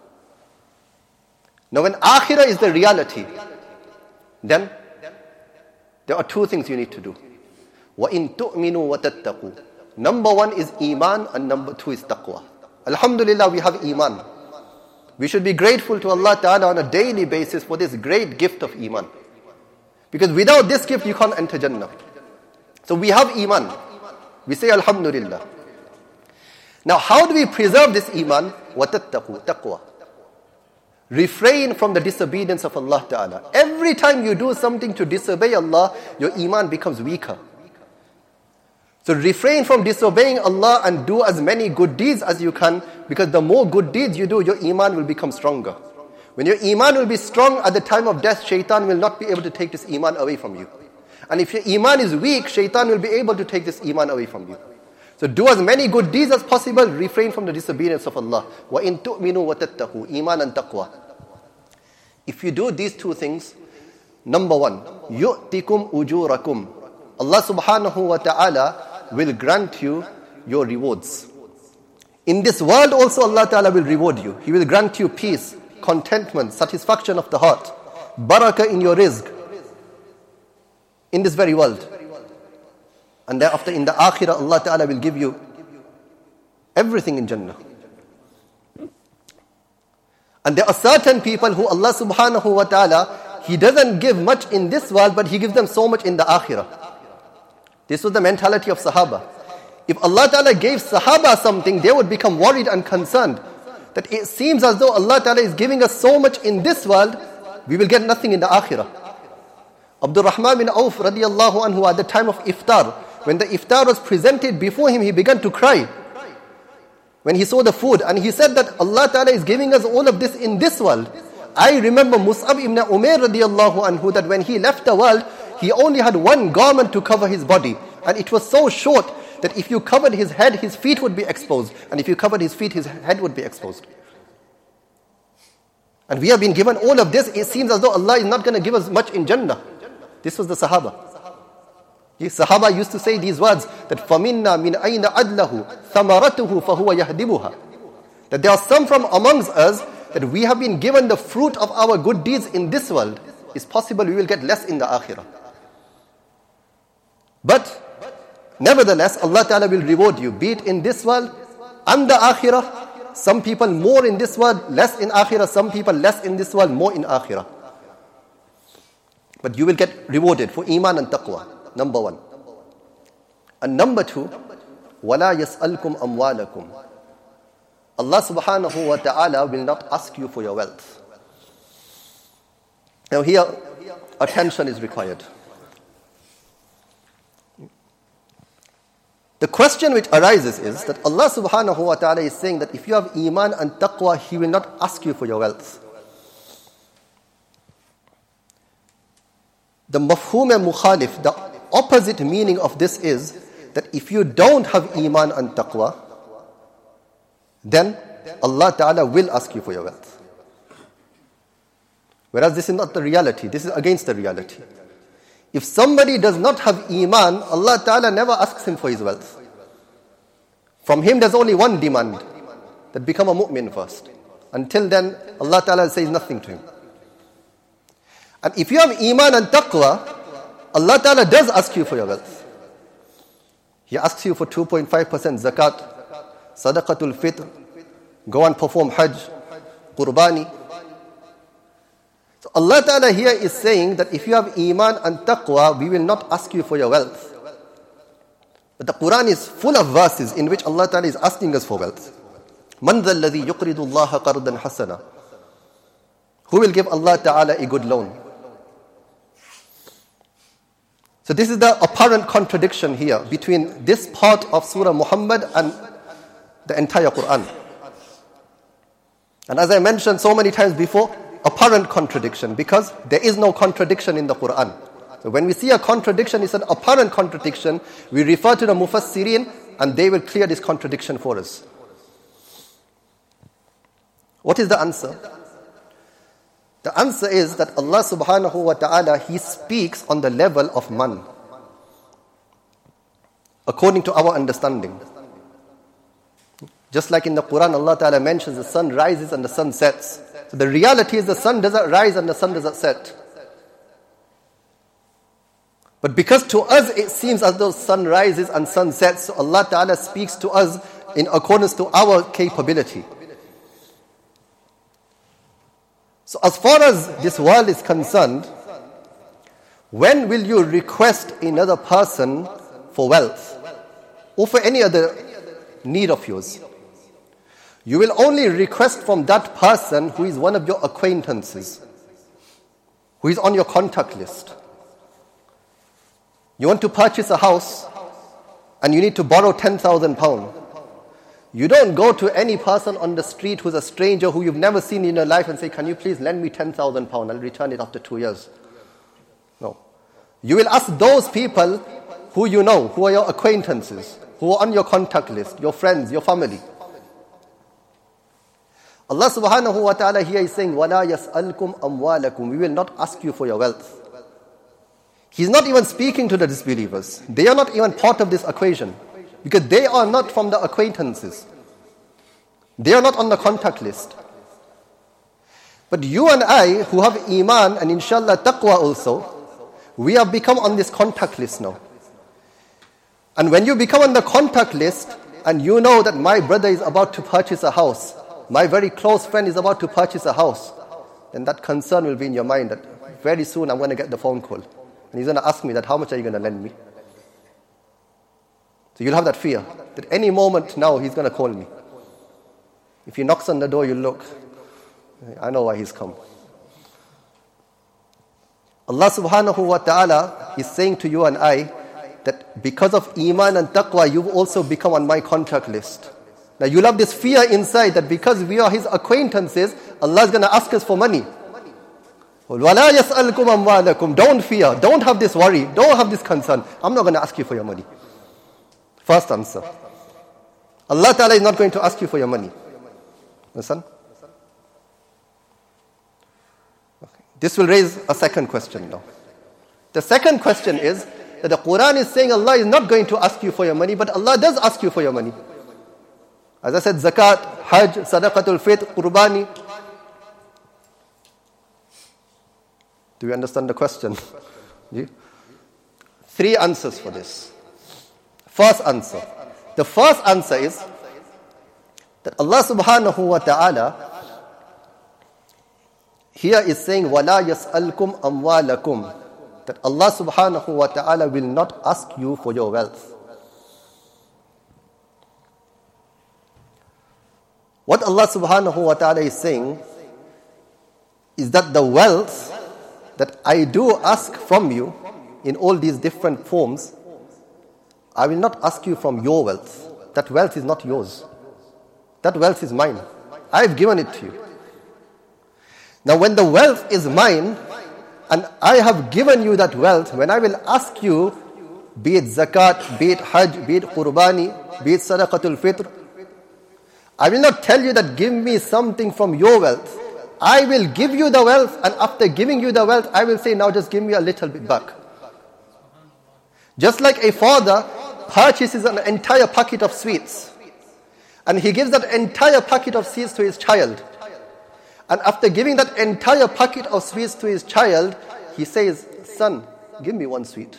Now when akhirah is the reality, then there are two things you need to do. وَإِن تُؤْمِنُوا وَتَتَّقُوا. Number one is iman and number two is taqwa. Alhamdulillah, we have iman. We should be grateful to Allah Ta'ala on a daily basis for this great gift of iman. Because without this gift, you can't enter Jannah. So we have iman. We say Alhamdulillah. Now how do we preserve this iman? وَتَتَّقُوا. Taqwa. Refrain from the disobedience of Allah Ta'ala. Every time you do something to disobey Allah, your iman becomes weaker. So refrain from disobeying Allah and do as many good deeds as you can, because the more good deeds you do, your iman will become stronger. When your iman will be strong at the time of death, shaitan will not be able to take this iman away from you. And if your iman is weak, shaitan will be able to take this iman away from you. So do as many good deeds as possible, refrain from the disobedience of Allah. وَإِن تُؤْمِنُوا وَتَتَّقُوا. Iman and taqwa. If you do these two things, number one, يُؤْتِكُمْ أُجُورَكُمْ. Allah subhanahu wa ta'ala will grant you your rewards. In this world also Allah Ta'ala will reward you. He will grant you peace, contentment, satisfaction of the heart, barakah in your rizq, in this very world. And thereafter in the akhirah Allah Ta'ala will give you everything in Jannah. And there are certain people who Allah subhanahu wa ta'ala, He doesn't give much in this world, but He gives them so much in the akhirah. This was the mentality of Sahaba. If Allah Ta'ala gave Sahaba something, they would become worried and concerned. That it seems as though Allah Ta'ala is giving us so much in this world, we will get nothing in the akhirah. Abdul Rahman bin Auf radiallahu anhu, at the time of iftar, when the iftar was presented before him, he began to cry. When he saw the food, and he said that Allah Ta'ala is giving us all of this in this world. I remember Mus'ab ibn Umair radiallahu anhu, that when he left the world, he only had one garment to cover his body. And it was so short that if you covered his head, his feet would be exposed. And if you covered his feet, his head would be exposed. And we have been given all of this. It seems as though Allah is not going to give us much in Jannah. This was the Sahaba. The Sahaba used to say these words, that فَمِنَّا مِنْ أَيْنَ عَدْلَهُ ثَمَرَتُهُ فَهُوَ يَهْدِبُهَا. That there are some from amongst us that we have been given the fruit of our good deeds in this world. It's possible we will get less in the akhirah. But nevertheless, Allah Ta'ala will reward you, be it in this world and the akhirah. Some people more in this world, less in akhirah. Some people less in this world, more in akhirah. But you will get rewarded for iman and taqwa. Number one. And number two, وَلَا يَسْأَلْكُمْ أَمْوَالَكُمْ. Allah subhanahu wa ta'ala will not ask you for your wealth. Now here, attention is required. The question which arises is that Allah subhanahu wa ta'ala is saying that if you have iman and taqwa, He will not ask you for your wealth. The mafhum and mukhalif, the opposite meaning of this is that if you don't have iman and taqwa, then Allah ta'ala will ask you for your wealth. Whereas this is not the reality, this is against the reality. If somebody does not have iman, Allah ta'ala never asks him for his wealth. From him there's only one demand, that become a mu'min first. Until then, Allah ta'ala says nothing to him. And if you have iman and taqwa, Allah ta'ala does ask you for your wealth. He asks you for two point five percent zakat, sadaqatul fitr, go and perform hajj, qurbani. So Allah ta'ala here is saying that if you have iman and taqwa, we will not ask you for your wealth. But the Quran is full of verses in which Allah ta'ala is asking us for wealth. Man dhal ladhi yuqridu Allah qardan hasana. Who will give Allah ta'ala a good loan? So this is the apparent contradiction here between this part of Surah Muhammad and the entire Quran. And as I mentioned so many times before, apparent contradiction, because there is no contradiction in the Quran. So when we see a contradiction, it's an apparent contradiction, we refer to the Mufassirin and they will clear this contradiction for us. What is the answer? The answer is that Allah subhanahu wa ta'ala, He speaks on the level of man, according to our understanding. Just like in the Quran, Allah ta'ala mentions the sun rises and the sun sets. So the reality is the sun doesn't rise and the sun doesn't set. But because to us it seems as though sun rises and sun sets, so Allah ta'ala speaks to us in accordance to our capability. So as far as this world is concerned, when will you request another person for wealth or for any other need of yours? You will only request from that person who is one of your acquaintances, who is on your contact list. You want to purchase a house and you need to borrow ten thousand pounds. You don't go to any person on the street who's a stranger who you've never seen in your life and say, can you please lend me ten thousand pounds? I'll return it after two years. No. You will ask those people who you know, who are your acquaintances, who are on your contact list, your friends, your family. Allah subhanahu wa ta'ala here is saying, وَلَا يَسْأَلْكُمْ أَمْوَالَكُمْ. We will not ask you for your wealth. He's not even speaking to the disbelievers. They are not even part of this equation. Because they are not from the acquaintances. They are not on the contact list. But you and I, who have iman and inshallah taqwa also, we have become on this contact list now. And when you become on the contact list, and you know that my brother is about to purchase a house, my very close friend is about to purchase a house, then that concern will be in your mind that very soon I'm going to get the phone call. And he's going to ask me that, how much are you going to lend me? So you'll have that fear that any moment now he's going to call me. If he knocks on the door, you look. I know why he's come. Allah subhanahu wa ta'ala is saying to you and I that because of iman and taqwa, you've also become on my contact list. Now you'll have this fear inside that because we are His acquaintances, Allah is going to ask us for money. وَلَا يَسْأَلْكُمْ أَمْوَالَكُمْ. Don't fear, don't have this worry, don't have this concern. I'm not going to ask you for your money. First answer. Allah Ta'ala is not going to ask you for your money. Understand? Okay. This will raise a second question now. The second question is that the Quran is saying Allah is not going to ask you for your money, but Allah does ask you for your money. As I said, zakat, hajj, sadaqatul fitr, qurbani. Do you understand the question? Three answers for this. First answer. The first answer is that Allah subhanahu wa ta'ala here is saying, وَلَا يَسْأَلْكُمْ أَمْوَالَكُمْ. That Allah subhanahu wa ta'ala will not ask you for your wealth. What Allah subhanahu wa ta'ala is saying is that the wealth that I do ask from you in all these different forms, I will not ask you from your wealth. That wealth is not yours. That wealth is mine. I've given it to you. Now when the wealth is mine, and I have given you that wealth, when I will ask you, be it zakat, be it hajj, be it qurbani, be it sadaqatul fitr, I will not tell you that give me something from your wealth. I will give you the wealth, and after giving you the wealth, I will say, now just give me a little bit back. Just like a father purchases an entire packet of sweets, and he gives that entire packet of sweets to his child. And after giving that entire packet of sweets to his child, he says, son, give me one sweet.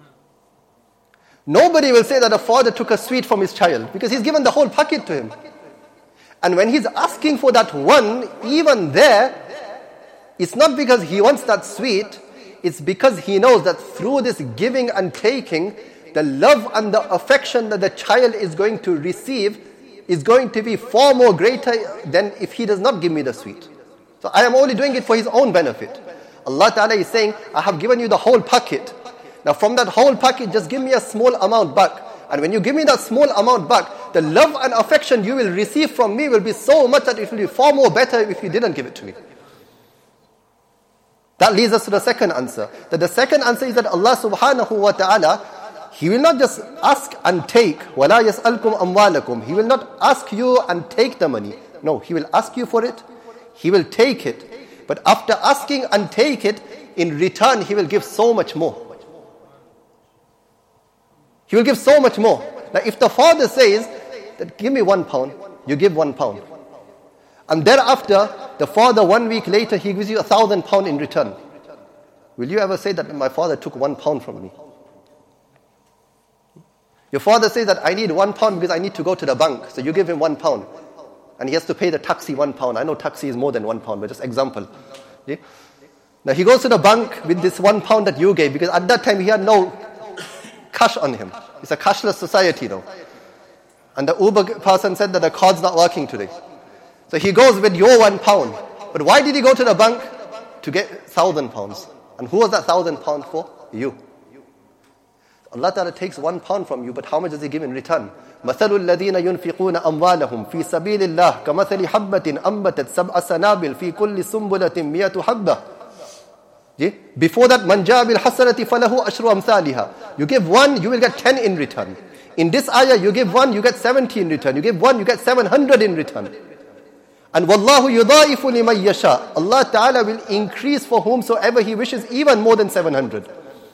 Nobody will say that a father took a sweet from his child, because he's given the whole packet to him. And when he's asking for that one, even there, it's not because he wants that sweet, it's because he knows that through this giving and taking, the love and the affection that the child is going to receive is going to be far more greater than if he does not give me the sweet. So I am only doing it for his own benefit. Allah Ta'ala is saying, I have given you the whole packet. Now from that whole packet, just give me a small amount back. And when you give me that small amount back, the love and affection you will receive from me will be so much that it will be far more better if you didn't give it to me. That leads us to the second answer. That the second answer is that Allah Subhanahu wa Ta'ala, He will not just ask and take. وَلَا يَسْأَلْكُمْ أَمْوَالَكُمْ He will not ask you and take the money. No, He will ask you for it. He will take it. But after asking and take it, in return He will give so much more. He will give so much more. Now if the father says that give me one pound, you give one pound. And thereafter, the father one week later, he gives you a thousand pound in return. Will you ever say that my father took one pound from me? Your father says that I need one pound because I need to go to the bank. So you give him one pound. And he has to pay the taxi one pound. I know taxi is more than one pound, but just example. Yeah? Now he goes to the bank with this one pound that you gave, because at that time he had no cash on him. It's a cashless society now. And the Uber person said that the card's not working today. So he goes with your one pound. But why did he go to the bank? To get thousand pounds. And who was that thousand pound for? You. Allah Ta'ala takes one pound from you, but how much does He give in return? مَثَلُ الَّذِينَ يُنْفِقُونَ أَمْوَالَهُمْ فِي سَبِيلِ اللَّهِ كَمَثَلِ حَبَّةٍ أَنْبَتَتْ سَبْعَ سَنَابِلَ فِي كُلِّ سُنْبُلَةٍ مِيَّةُ حَبَّةٍ. Before that, مَنْ جَاءَ بِالْحَسَنَةِ فَلَهُ أَشْرُ أَمْثَالِهَا. You give one, you will get ten in return. In this ayah, you give one, you get seventy in return. You give one, you get seven hundred in return. And وَاللَّهُ يُضَاعِفُ لِمَنْ يَشَاءُ. Allah Ta'ala will increase for whomsoever He wishes, even more than seven hundred.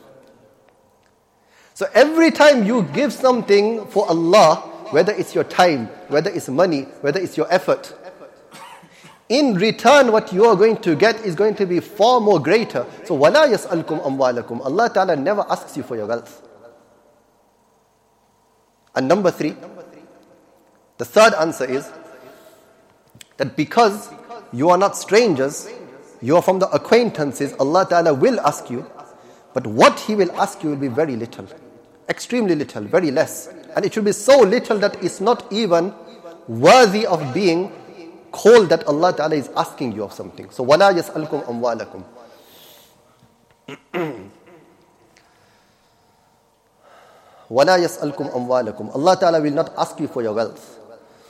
So every time you give something for Allah, whether it's your time, whether it's money, whether it's your effort, in return what you are going to get is going to be far more greater. So وَلَا يَسْأَلْكُمْ أَمْوَالَكُمْ. Allah Ta'ala never asks you for your wealth. And number three, the third answer is that because you are not strangers, you are from the acquaintances, Allah Ta'ala will ask you, but what He will ask you will be very little. Extremely little, very less. And it will be so little that it's not even worthy of being called that Allah Ta'ala is asking you of something. So وَلَا يَسْأَلْكُمْ أَمْوَالَكُمْ. وَلَا يَسْأَلْكُمْ أَمْوَالَكُمْ. Allah Ta'ala will not ask you for your wealth.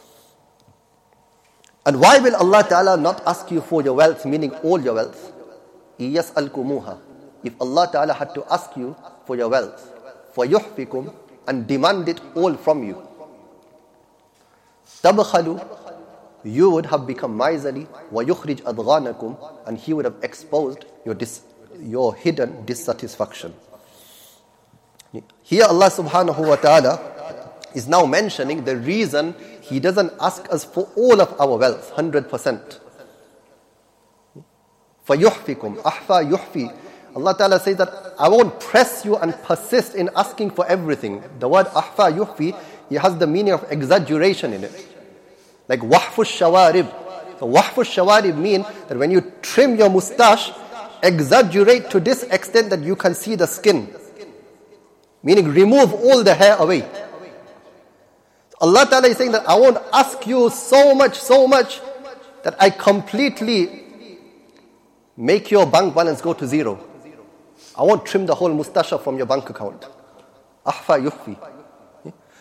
And why will Allah Ta'ala not ask you for your wealth, meaning all your wealth? يَسْأَلْكُمُوهَا. If Allah Ta'ala had to ask you for your wealth, فَيُحْفِكُمْ, and demand it all from you, تَبْخَلُوا, you would have become miserly, وَيُخْرِجْ أَضْغَانَكُمْ, and He would have exposed your dis, your hidden dissatisfaction. Here Allah Subhanahu wa Ta'ala is now mentioning the reason He doesn't ask us for all of our wealth, one hundred percent. فَيُحْفِكُمْ أَحْفَى يُحْفِي. Allah Ta'ala says that I won't press you and persist in asking for everything. The word ahfa yuhfi, it has the meaning of exaggeration in it. Like wahfu shawarib. So wahfu shawarib mean that when you trim your mustache, exaggerate to this extent that you can see the skin. Meaning remove all the hair away. Allah Ta'ala is saying that I won't ask you so much, so much that I completely make your bank balance go to zero. I won't trim the whole mustache from your bank account. Ahfa yuhfi.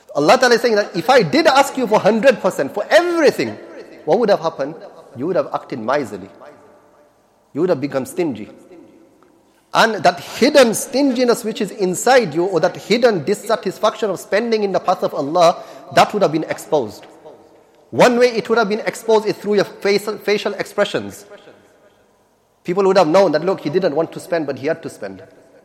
Allah Ta'ala is saying that if I did ask you for one hundred percent, for everything, what would have happened? You would have acted miserly. You would have become stingy. And that hidden stinginess which is inside you, or that hidden dissatisfaction of spending in the path of Allah, that would have been exposed. One way it would have been exposed is through your facial, facial expressions. People would have known that, look, he didn't want to spend, but he had to spend.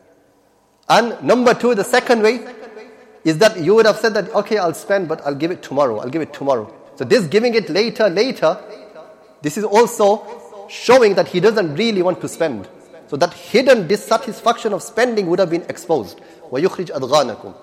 And number two, the second way, is that you would have said that, okay, I'll spend, but I'll give it tomorrow. I'll give it tomorrow. So this giving it later, later, this is also showing that he doesn't really want to spend. So that hidden dissatisfaction of spending would have been exposed. وَيُخْرِجْ أَضْغَانَكُمْ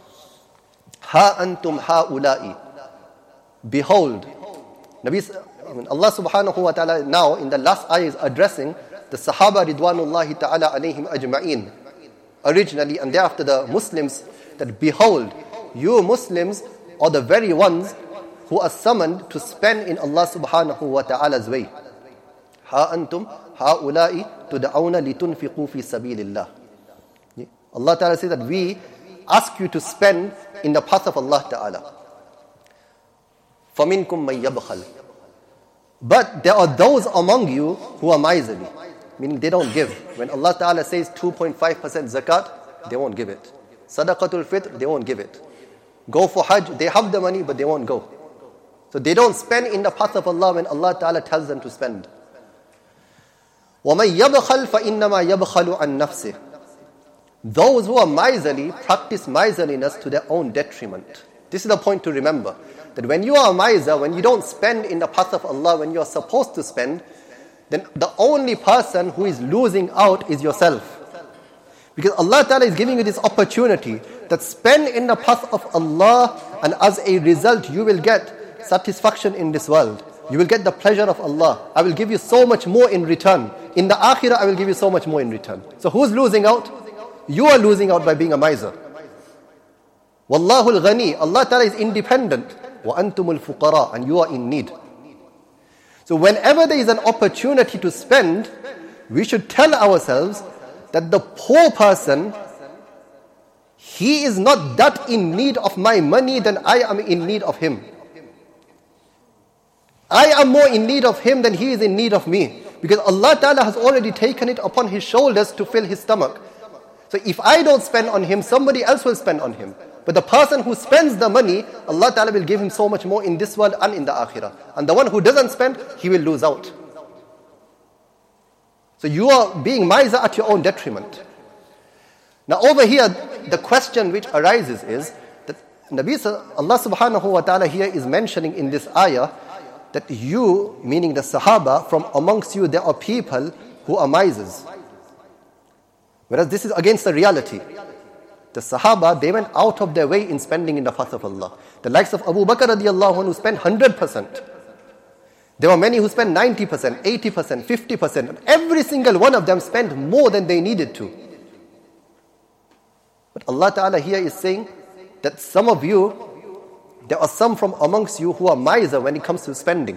هَا أَنْتُمْ هَؤُلَاءِ Behold, Nabi, I mean, Allah subhanahu wa ta'ala now in the last ayah is addressing the Sahaba Ridwanullahi ta'ala alayhim ajma'in originally, and thereafter the Muslims, that behold, you Muslims are the very ones who are summoned to spend in Allah subhanahu wa ta'ala's way. Ha antum haula'i tud'auna litunfiqu fi sabilillah. Allah Ta'ala says that we ask you to spend in the path of Allah Ta'ala. فَمِنْكُمْ مَنْ يَبْخَلْ But there are those among you who are miserly, meaning they don't give. When Allah Ta'ala says two point five percent zakat, they won't give it. Sadaqatul fitr, they won't give it. Go for hajj, they have the money but they won't go. So they don't spend in the path of Allah when Allah Ta'ala tells them to spend. وَمَنْ يَبْخَلْ فَإِنَّمَا يَبْخَلُ عَنْ نَفْسِهِ Those who are miserly practice miserliness to their own detriment. This is the point to remember. That when you are a miser, when you don't spend in the path of Allah, when you are supposed to spend, then the only person who is losing out is yourself. Because Allah Ta'ala is giving you this opportunity that spend in the path of Allah, and as a result you will get satisfaction in this world. You will get the pleasure of Allah. I will give you so much more in return. In the akhirah I will give you so much more in return. So who's losing out? You are losing out by being a miser. Wallahu al-ghani. Allah Ta'ala is independent. Wa antumul fuqara, and you are in need. So whenever there is an opportunity to spend, we should tell ourselves that the poor person, he is not that in need of my money than I am in need of him. I am more in need of him than he is in need of me. Because Allah Ta'ala has already taken it upon his shoulders to fill his stomach. So if I don't spend on him, somebody else will spend on him. But the person who spends the money, Allah Ta'ala will give him so much more in this world and in the akhirah. And the one who doesn't spend, he will lose out. So you are being miser at your own detriment. Now over here, the question which arises is that Nabi, Allah subhanahu wa ta'ala here is mentioning in this ayah that you, meaning the Sahaba, from amongst you there are people who are misers. Whereas this is against the reality. The Sahaba, they went out of their way in spending in the path of Allah. The likes of Abu Bakr radiallahu anhu spent one hundred percent. There were many who spent ninety percent, eighty percent, fifty percent. Every single one of them spent more than they needed to. But Allah Ta'ala here is saying that some of you, there are some from amongst you who are miser when it comes to spending.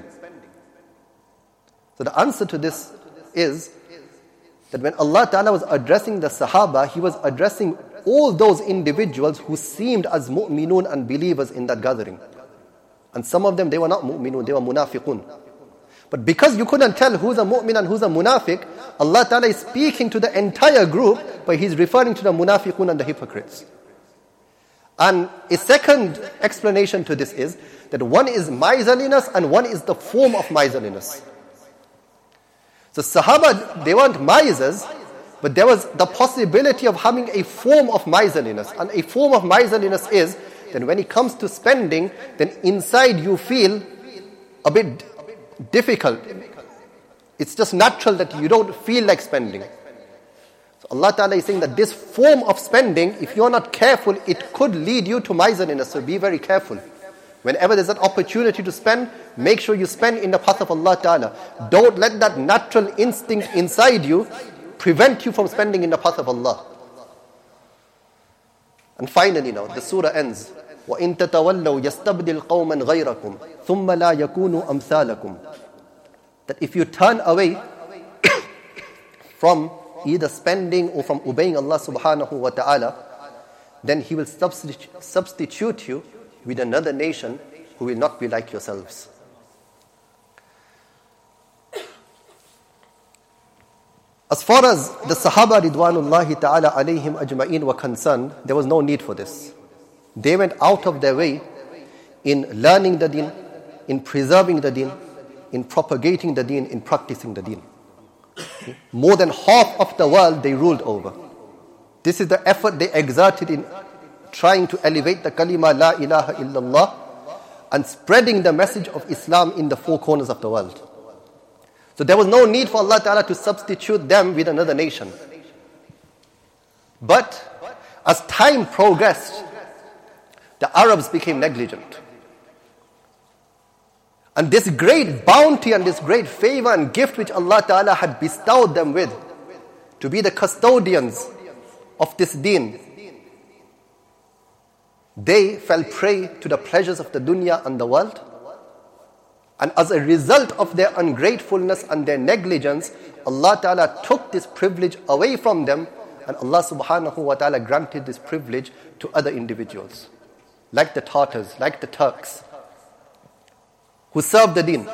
So the answer to this is that when Allah Ta'ala was addressing the Sahaba, He was addressing all those individuals who seemed as mu'minun and believers in that gathering. And some of them, they were not mu'minun, they were munafiqun. But because you couldn't tell who's a mu'min and who's a munafiq, Allah Ta'ala is speaking to the entire group, but He's referring to the munafiqun and the hypocrites. And a second explanation to this is that one is miserliness and one is the form of miserliness. So Sahaba, they weren't misers, but there was the possibility of having a form of miserliness. And a form of miserliness is that when it comes to spending, then inside you feel a bit difficult. It's just natural that you don't feel like spending. So Allah Ta'ala is saying that this form of spending, if you're not careful, it could lead you to miserliness. So be very careful. Whenever there's an opportunity to spend, make sure you spend in the path of Allah Ta'ala. Don't let that natural instinct inside you prevent you from spending in the path of Allah. And finally now, the surah ends. وَإِن تَتَوَلَّوْا يَسْتَبْدِلْ قَوْمًا غَيْرَكُمْ ثُمَّ لَا يَكُونُوا أَمْثَالَكُمْ. That if you turn away from either spending or from obeying Allah subhanahu wa ta'ala, then He will substitute you with another nation who will not be like yourselves. As far as the Sahaba Ridwanullahi Ta'ala alayhim ajma'in were concerned, there was no need for this. They went out of their way in learning the deen, in preserving the deen, in propagating the deen, in practicing the deen. More than half of the world they ruled over. This is the effort they exerted in trying to elevate the kalima la ilaha illallah and spreading the message of Islam in the four corners of the world. So there was no need for Allah Ta'ala to substitute them with another nation. But as time progressed, the Arabs became negligent. And this great bounty and this great favor and gift which Allah Ta'ala had bestowed them with, to be the custodians of this deen, they fell prey to the pleasures of the dunya and the world. And as a result of their ungratefulness and their negligence, Allah Ta'ala took this privilege away from them, and Allah Subhanahu wa Ta'ala granted this privilege to other individuals, like the Tartars, like the Turks, who served the deen.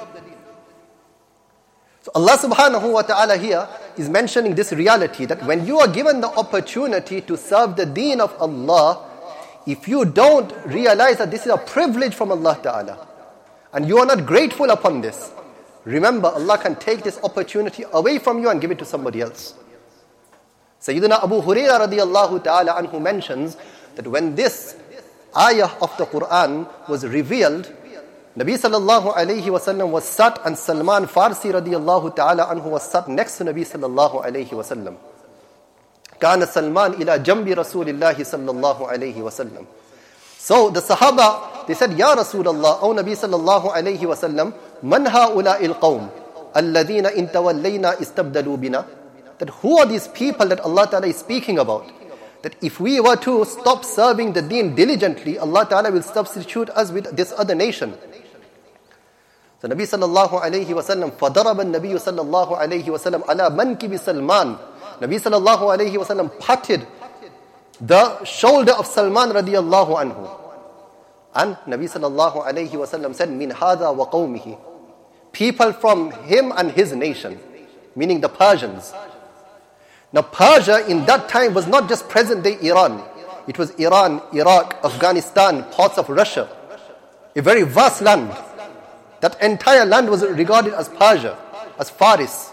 So Allah Subhanahu wa Ta'ala here is mentioning this reality, that when you are given the opportunity to serve the deen of Allah, if you don't realize that this is a privilege from Allah Ta'ala, and you are not grateful upon this, remember Allah can take this opportunity away from you and give it to somebody else. Sayyidina Abu Hurairah radiyallahu ta'ala anhu mentions that when this ayah of the Quran was revealed, Nabi sallallahu alayhi wa sallam was sat, and Salman Farsi radiyallahu ta'ala anhu was sat next to Nabi sallallahu alayhi wa sallam. Kana Salman ila jambi Rasulillahi sallallahu alayhi wa sallam. So the Sahaba, they said, Ya Rasulullah, O Nabi sallallahu alayhi wa sallam, man ha'ula'i al-qawm, alladhina in tawallayna istabdalu bina. That who are these people that Allah Ta'ala is speaking about? That if we were to stop serving the deen diligently, Allah Ta'ala will substitute us with this other nation. So Nabi sallallahu alayhi wa sallam, فَضَرَبَ النَّبِيُّ sallallahu alayhi wa sallam عَلَى مَنْكِبِ Salman. Nabi sallallahu alayhi wa sallam patted the shoulder of Salman radiyallahu anhu. And Nabi sallallahu alayhi wa sallam said, min hadha wa qawmihi. People from him and his nation, meaning the Persians. Now Persia in that time was not just present-day Iran. It was Iran, Iraq, Afghanistan, parts of Russia. A very vast land. That entire land was regarded as Persia, as Faris.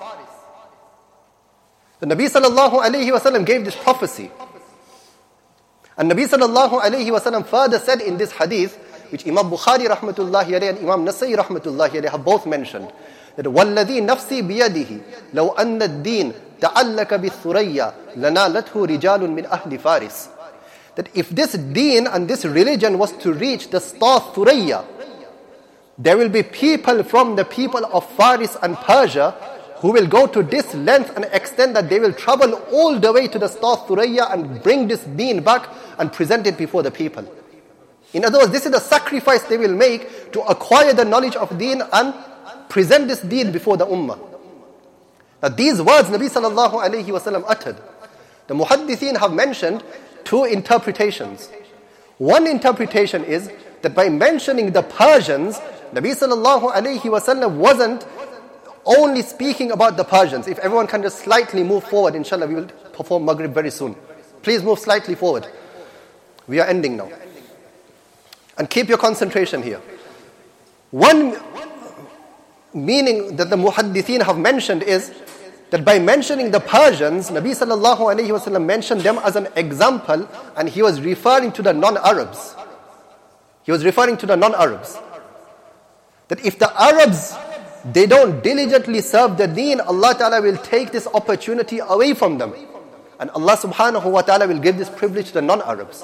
The Nabi sallallahu alayhi wa sallam gave this prophecy. And Nabi sallallahu alayhi wa sallam further said in this hadith, which Imam Bukhari rahmatullahi alayhi and Imam Nasai rahmatullahi alayhi have both mentioned, that وَالَّذِي نَفْسِي بِيَدِهِ لَوْ أَنَّ الدِّينَ تَعَلَّكَ بِالثُّرَيَّا لَنَالَتْهُ رِجَالٌ مِّنْ أَهْلِ فَارِسِ. That if this deen and this religion was to reach the star Thuraya, there will be people from the people of Faris and Persia who will go to this length and extent that they will travel all the way to the star Thuraya and bring this deen back and present it before the people. In other words, this is the sacrifice they will make to acquire the knowledge of deen and present this deen before the ummah. Now these words Nabi sallallahu alayhi wa sallam uttered, the muhaddithin have mentioned two interpretations. One interpretation is that by mentioning the Persians, Nabi sallallahu alayhi wa sallam wasn't only speaking about the Persians. If everyone can just slightly move forward, inshallah, we will perform Maghrib very soon. Please move slightly forward. We are ending now. And keep your concentration here. One meaning that the muhaddithin have mentioned is that by mentioning the Persians, Nabi sallallahu alayhi wa sallam mentioned them as an example, and he was referring to the non-Arabs. He was referring to the non-Arabs. That if the Arabs, they don't diligently serve the deen, Allah Ta'ala will take this opportunity away from them. And Allah Subhanahu wa Ta'ala will give this privilege to the non-Arabs.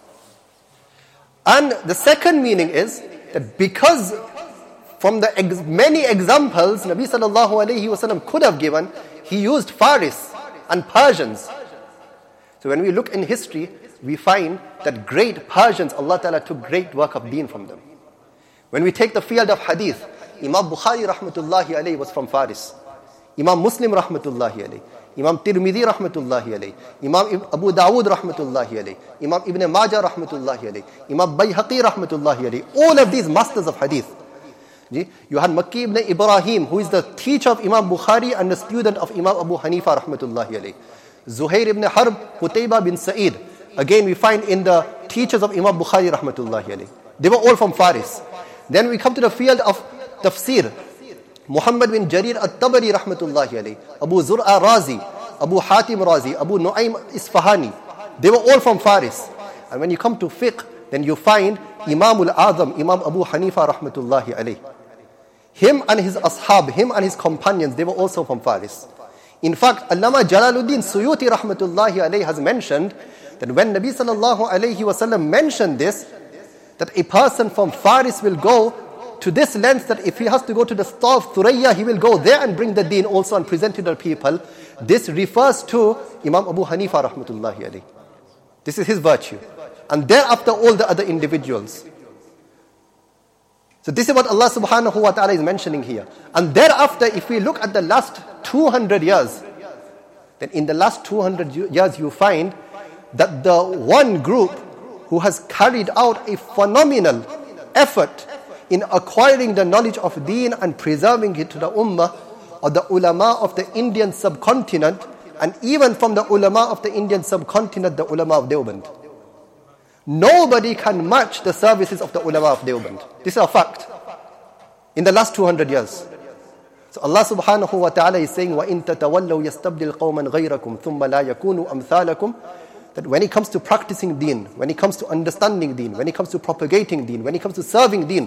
And the second meaning is that because from the ex- many examples Nabi sallallahu alayhi wa sallam could have given, he used Faris and Persians. So when we look in history, we find that great Persians, Allah Ta'ala took great work of deen from them. When we take the field of hadith, Imam Bukhari rahmatullahi alayhi was from Faris. Imam Muslim rahmatullahi alayhi. Imam Tirmidhi rahmatullahi alayhi, Imam Abu Dawood rahmatullahi alayhi, Imam Ibn Majah rahmatullahi alayhi, Imam Bayhaqi rahmatullahi alayhi. All of these masters of hadith. You had Makki ibn Ibrahim, who is the teacher of Imam Bukhari and the student of Imam Abu Hanifa rahmatullahi alayhi. Zuhair ibn Harb, Qutayba bin Sa'id. Again, we find in the teachers of Imam Bukhari rahmatullahi alayhi. They were all from Faris. Then we come to the field of tafsir. Muhammad bin Jarir at-Tabari rahmatullahi alayhi, Abu Zur'a Razi, Abu Hatim Razi, Abu Nu'aym Isfahani. They were all from Faris. And when you come to fiqh, then you find Imam al-Azam, Imam Abu Hanifa rahmatullahi alayhi. Him and his ashab, him and his companions, they were also from Faris. In fact, Allama Jalaluddin Suyuti rahmatullahi alayhi has mentioned that when Nabi sallallahu alayhi wasallam mentioned this, that a person from Faris will go to this length that if he has to go to the store of Thuraya, he will go there and bring the deen also and present to the people. This refers to Imam Abu Hanifa rahmatullahi alayhi. This is his virtue. And thereafter all the other individuals. So this is what Allah subhanahu wa ta'ala is mentioning here. And thereafter, if we look at the last two hundred years, then in the last two hundred years you find that the one group who has carried out a phenomenal effort in acquiring the knowledge of deen and preserving it to the ummah, or the ulama of the Indian subcontinent, and even from the ulama of the Indian subcontinent, the ulama of Deoband. Nobody can match the services of the ulama of Deoband. This is a fact. In the last two hundred years. So Allah subhanahu wa ta'ala is saying, وَإِن تَتَوَلَّوْا يَسْتَبْدِلْ قَوْمًا غَيْرَكُمْ ثُمَّ لَا يَكُونُوا أَمْثَالَكُمْ. That when it comes to practicing deen, when it comes to understanding deen, when it comes to propagating deen, when it comes to serving deen,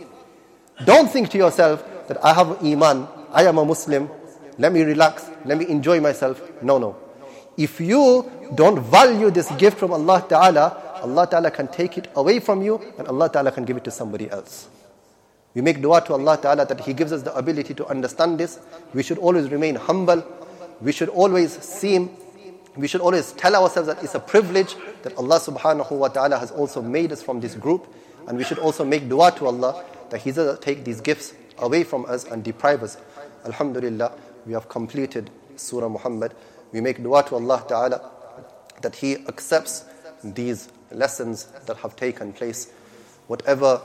don't think to yourself that I have iman, I am a Muslim, let me relax, let me enjoy myself. No, no. If you don't value this gift from Allah Ta'ala, Allah Ta'ala can take it away from you and Allah Ta'ala can give it to somebody else. We make dua to Allah Ta'ala that He gives us the ability to understand this. We should always remain humble. We should always seem, we should always tell ourselves that it's a privilege that Allah Subhanahu wa Ta'ala has also made us from this group. And we should also make dua to Allah that He doesn't take these gifts away from us and deprive us. Alhamdulillah, we have completed Surah Muhammad. We make dua to Allah Ta'ala that He accepts these lessons that have taken place. Whatever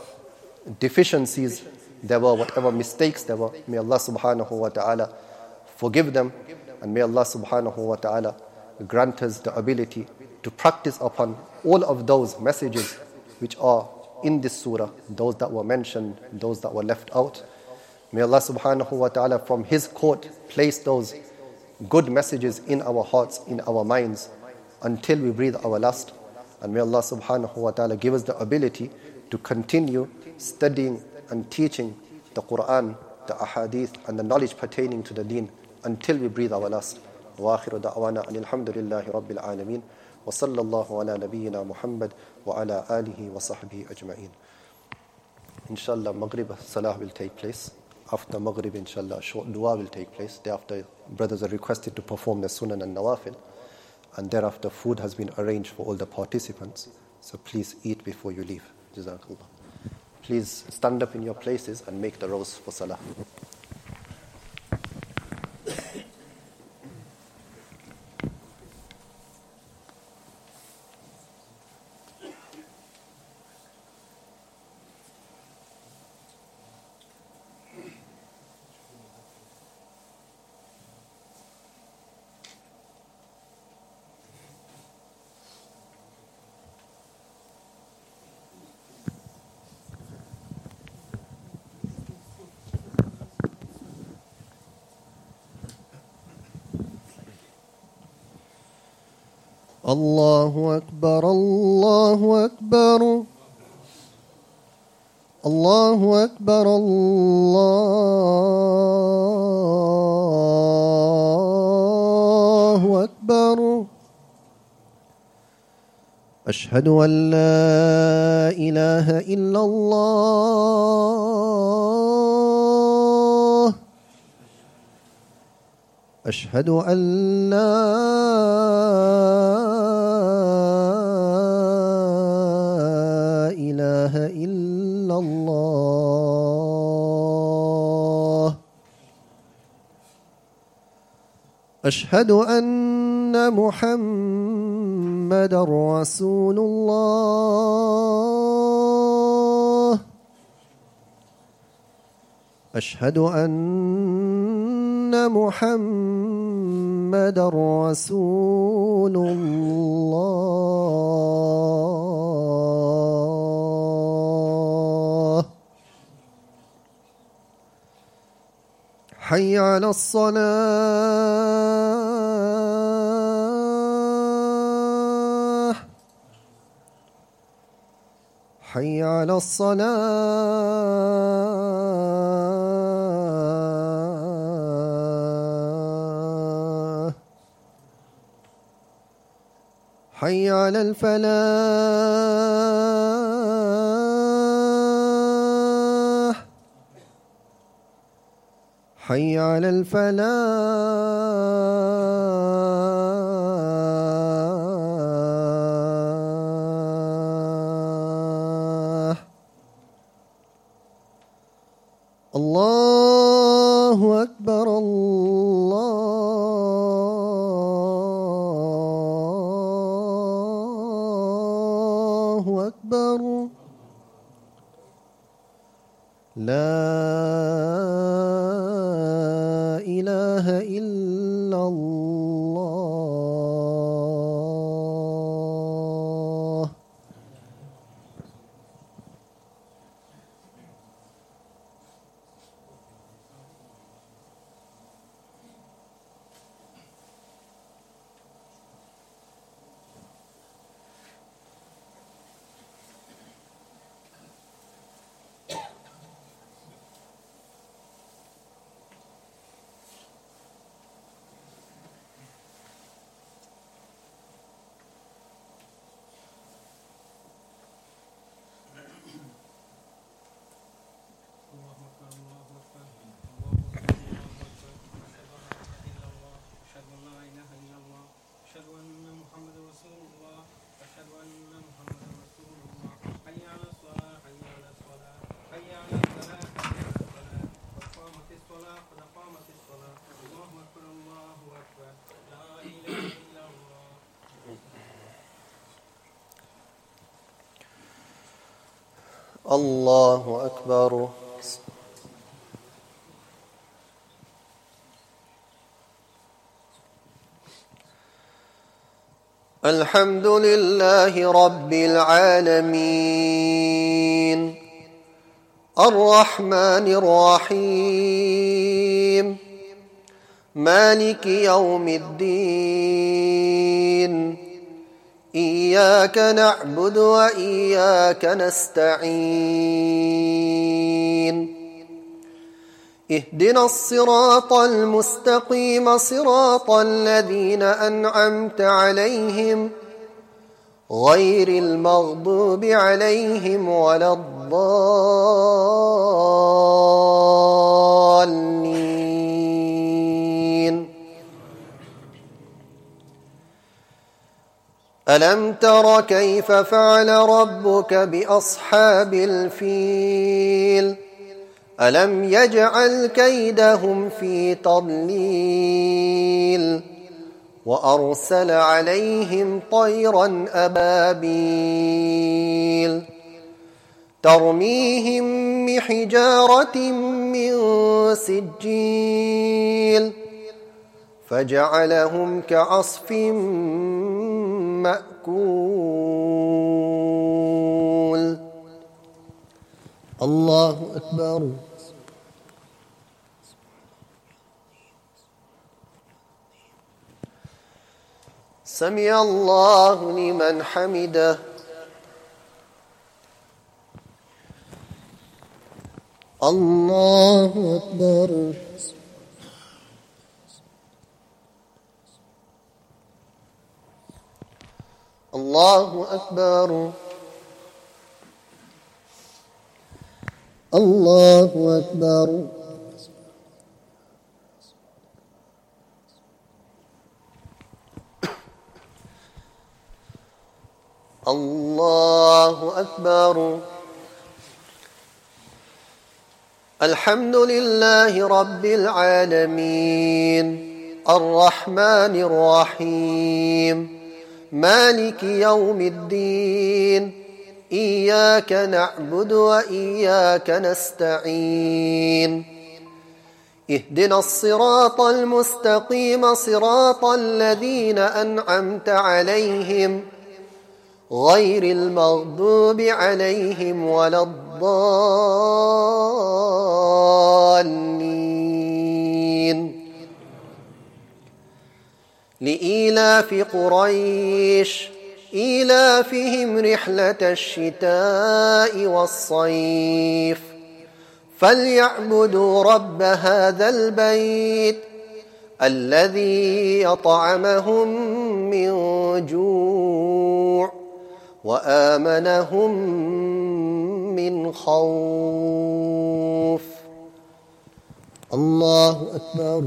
deficiencies there were, whatever mistakes there were, may Allah subhanahu wa ta'ala forgive them, and may Allah subhanahu wa ta'ala grant us the ability to practice upon all of those messages which are in this surah, those that were mentioned, those that were left out. May Allah subhanahu wa ta'ala from His court place those good messages in our hearts, in our minds, until we breathe our last. And may Allah subhanahu wa ta'ala give us the ability to continue studying and teaching the Quran, the ahadith, and the knowledge pertaining to the deen until we breathe our last. Wa akhiru da'wana alhamdulillahi rabbil alameen. Wa sallallahu ala nabiyyina Muhammad wa ala alihi wa sahbihi ajma'in. Inshallah, Maghrib Salah will take place. After Maghrib, inshallah, a short dua will take place. Thereafter, brothers are requested to perform the sunan and nawafil. And thereafter, food has been arranged for all the participants. So please eat before you leave. Jazakallah. Please stand up in your places and make the rows for Salah. الله أكبر الله أكبر الله أكبر الله أكبر أشهد أن لا إله إلا الله أشهد أن لا إله إلا الله أشهد أن محمدا رسول الله أشهد أن محمدا رسول الله حي على الصلاة حي على الصلاة حي على الفلاح حي على الفلاح الله أكبر الله أكبر لا إله إلا الله الله أكبر الحمد لله رب العالمين الرحمن الرحيم مالك يوم الدين إياك نعبد وإياك نستعين اهدنا الصراط المستقيم صراط الذين أنعمت عليهم غير المغضوب عليهم ولا الضالين ألم تر كيف فعل ربك بأصحاب الفيل ألم يجعل كيدهم في تضليل وأرسل عليهم طيرا أبابيل ترميهم بحجارة من سجيل فجعلهم كعصف مأكول الله أكبر سمع الله لمن حمده الله أكبر الله أكبر الله أكبر الله أكبر الحمد لله رب العالمين الرحمن الرحيم مالك يوم الدين إياك نعبد وإياك نستعين اهدنا الصراط المستقيم صراط الذين أنعمت عليهم غير المغضوب عليهم ولا الضالين لإيلاف قريش إيلافهم رحلة الشتاء والصيف فليعبدوا رب هذا البيت الذي يطعمهم من جوع وآمنهم من خوف. الله أكبر.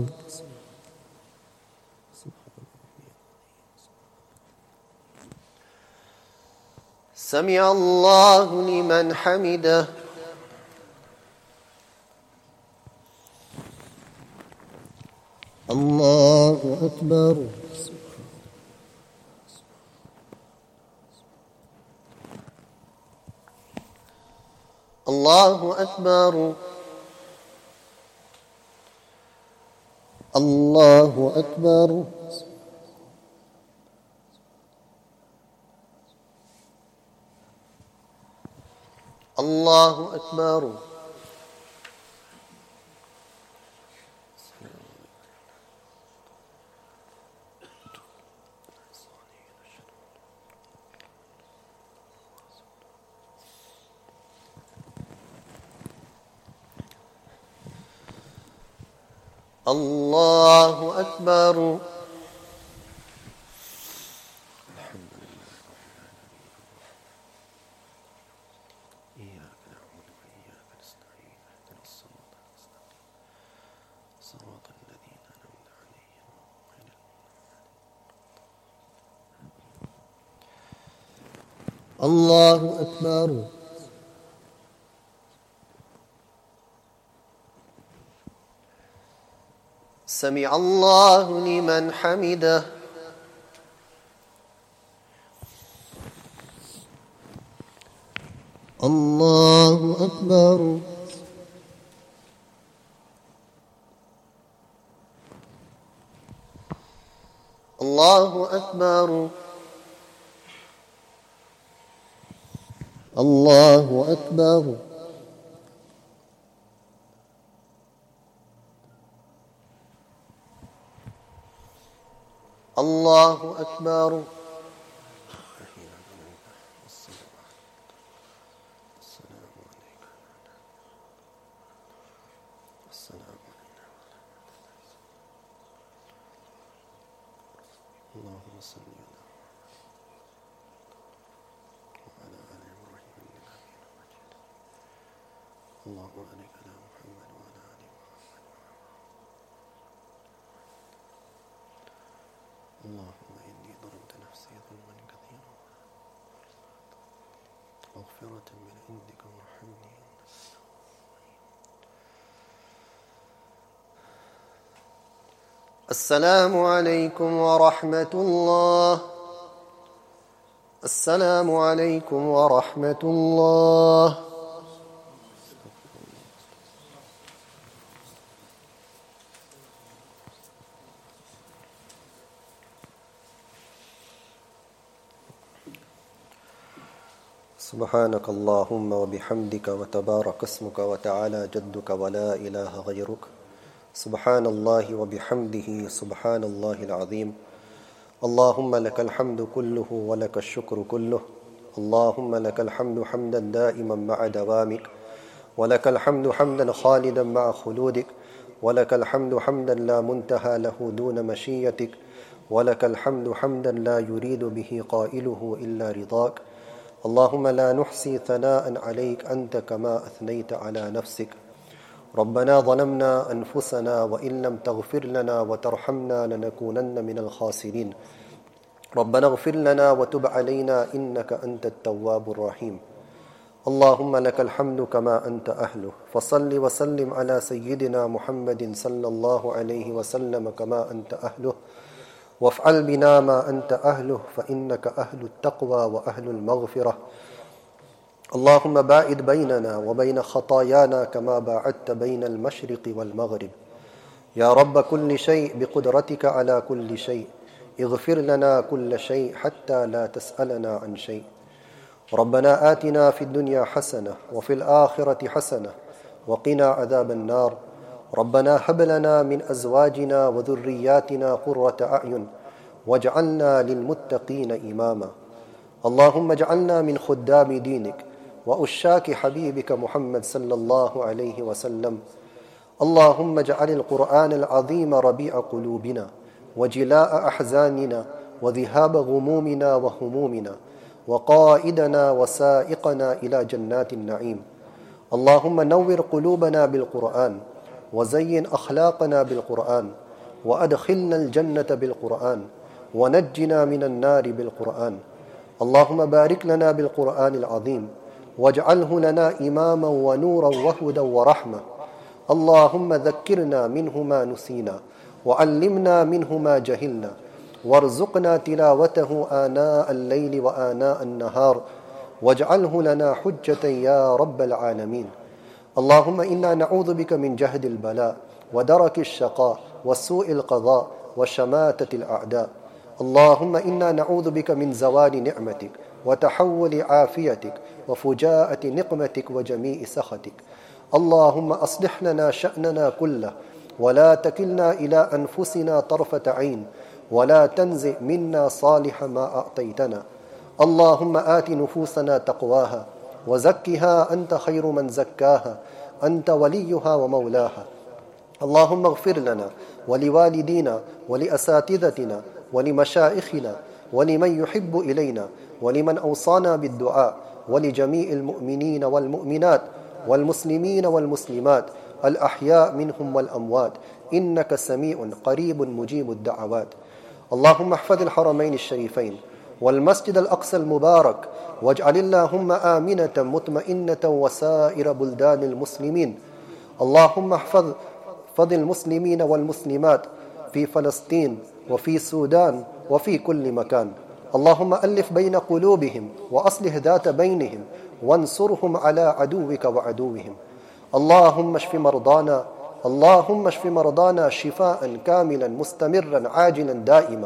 سمع الله لمن حمده. الله أكبر. الله أكبر. الله أكبر. الله أكبر. الله أكبر. الله أكبر. سمع الله لمن حمده. الله أكبر. الله أكبر. الله أكبر. الله أكبر. اللهم صل على وعلى آل إبراهيم إنك حميد مجيد. اللهم بارك على محمد وعلى آل محمد. اللهم إني ظلمت نفسي ظلما كثيرا مغفرة من عندك وارحمني إنك السلام عليكم ورحمة الله. السلام عليكم ورحمة الله. سبحانك اللهم وبحمدك وتبارك اسمك وتعالى جدك ولا إله غيرك. سبحان الله وبحمده سبحان الله العظيم. اللهم لك الحمد كله ولك الشكر كله. اللهم لك الحمد حمدا دائما مع دوامك، ولك الحمد حمدا خالدا مع خلودك، ولك الحمد حمدا لا منتهى له دون مشيتك، ولك الحمد حمدا لا يريد به قائله إلا رضاك. اللهم لا نحصي ثناء عليك أنت كما أثنيت على نفسك. ربنا ظلمنا أنفسنا وإن لم تغفر لنا وترحمنا لنكونن من الخاسرين. ربنا اغفر لنا وتب علينا إنك أنت التواب الرحيم. اللهم لك الحمد كما أنت أهله، فصل وسلم على سيدنا محمد صلى الله عليه وسلم كما أنت أهله، وافعل بنا ما أنت أهله، فإنك أهل التقوى وأهل المغفرة. اللهم باعد بيننا وبين خطايانا كما باعدت بين المشرق والمغرب. يا رب كل شيء بقدرتك على كل شيء، اغفر لنا كل شيء حتى لا تسألنا عن شيء. ربنا آتنا في الدنيا حسنة وفي الآخرة حسنة وقنا عذاب النار. ربنا هب لنا من أزواجنا وذرياتنا قرة أعين واجعلنا للمتقين إماما. اللهم اجعلنا من خدام دينك وأشاك حبيبك محمد صلى الله عليه وسلم. اللهم اجعل القرآن العظيم ربيع قلوبنا وجلاء أحزاننا وذهاب غمومنا وهمومنا وقائدنا وسائقنا إلى جنات النعيم. اللهم نور قلوبنا بالقرآن وزين أخلاقنا بالقرآن وأدخلنا الجنة بالقرآن ونجنا من النار بالقرآن. اللهم بارك لنا بالقرآن العظيم واجعله لنا إماما ونورا وهدى ورحمة. اللهم ذكرنا منه ما نسينا وعلمنا منه ما جهلنا وارزقنا تلاوته آناء الليل وآناء النهار واجعله لنا حجة يا رب العالمين. اللهم إنا نعوذ بك من جهد البلاء ودرك الشقاء وسوء القضاء وشماتة الأعداء. اللهم إنا نعوذ بك من زوال نعمتك وتحول عافيتك وفجاءة نقمتك وجميع سخطك. اللهم أصلح لنا شأننا كله ولا تكلنا إلى أنفسنا طرفة عين ولا تنزع منا صالح ما أعطيتنا. اللهم آت نفوسنا تقواها وزكها أنت خير من زكاها، أنت وليها ومولاها. اللهم اغفر لنا ولوالدينا ولأساتذتنا ولمشائخنا ولمن يحب إلينا ولمن أوصانا بالدعاء ولجميع المؤمنين والمؤمنات والمسلمين والمسلمات الأحياء منهم والأموات، إنك سميع قريب مجيب الدعوات. اللهم احفظ الحرمين الشريفين والمسجد الأقصى المبارك واجعل اللهم آمنة مطمئنة وسائر بلدان المسلمين. اللهم احفظ فضل المسلمين والمسلمات في فلسطين وفي السودان وفي كل مكان. اللهم ألف بين قلوبهم وأصلح ذات بينهم وانصرهم على عدوك وعدوهم. اللهم اشف مرضانا اللهم اشف مرضانا شفاء كاملا مستمرا عاجلا دائما.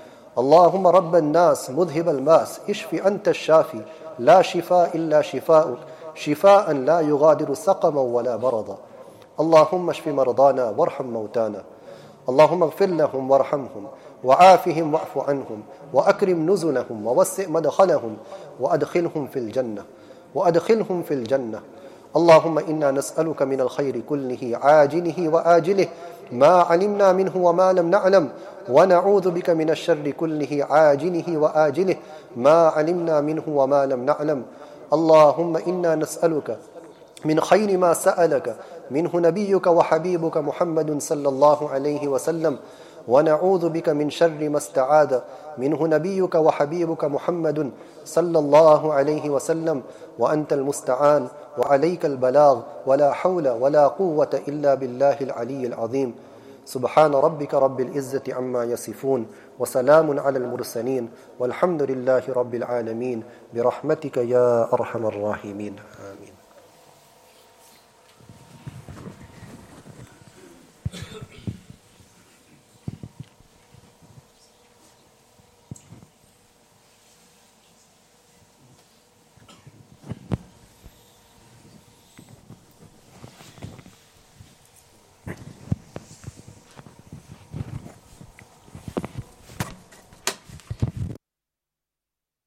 اللهم رب الناس مذهب الباس اشف أنت الشافي، لا شفاء إلا شفاؤك، شفاء لا يغادر سقما ولا مرضا. اللهم اشف مرضانا وارحم موتانا. اللهم اغفر لهم وارحمهم وعافهم واعف عنهم وأكرم نزلهم ووسع مدخلهم وأدخلهم في الجنة وأدخلهم في الجنة. اللهم إنا نسألك من الخير كله عاجله وآجله ما علمنا منه وما لم نعلم، ونعوذ بك من الشر كله عاجله وآجله ما علمنا منه وما لم نعلم. اللهم إنا نسألك من خير ما سألك منه نبيك وحبيبك محمد صلى الله عليه وسلم، ونعوذ بك من شر ما استعاذ منه نبيك وحبيبك محمد صلى الله عليه وسلم، وأنت المستعان وعليك البلاغ ولا حول ولا قوة إلا بالله العلي العظيم. سبحان ربك رب العزة عما يصفون وسلام على المرسلين والحمد لله رب العالمين برحمتك يا أرحم الراحمين. آمين.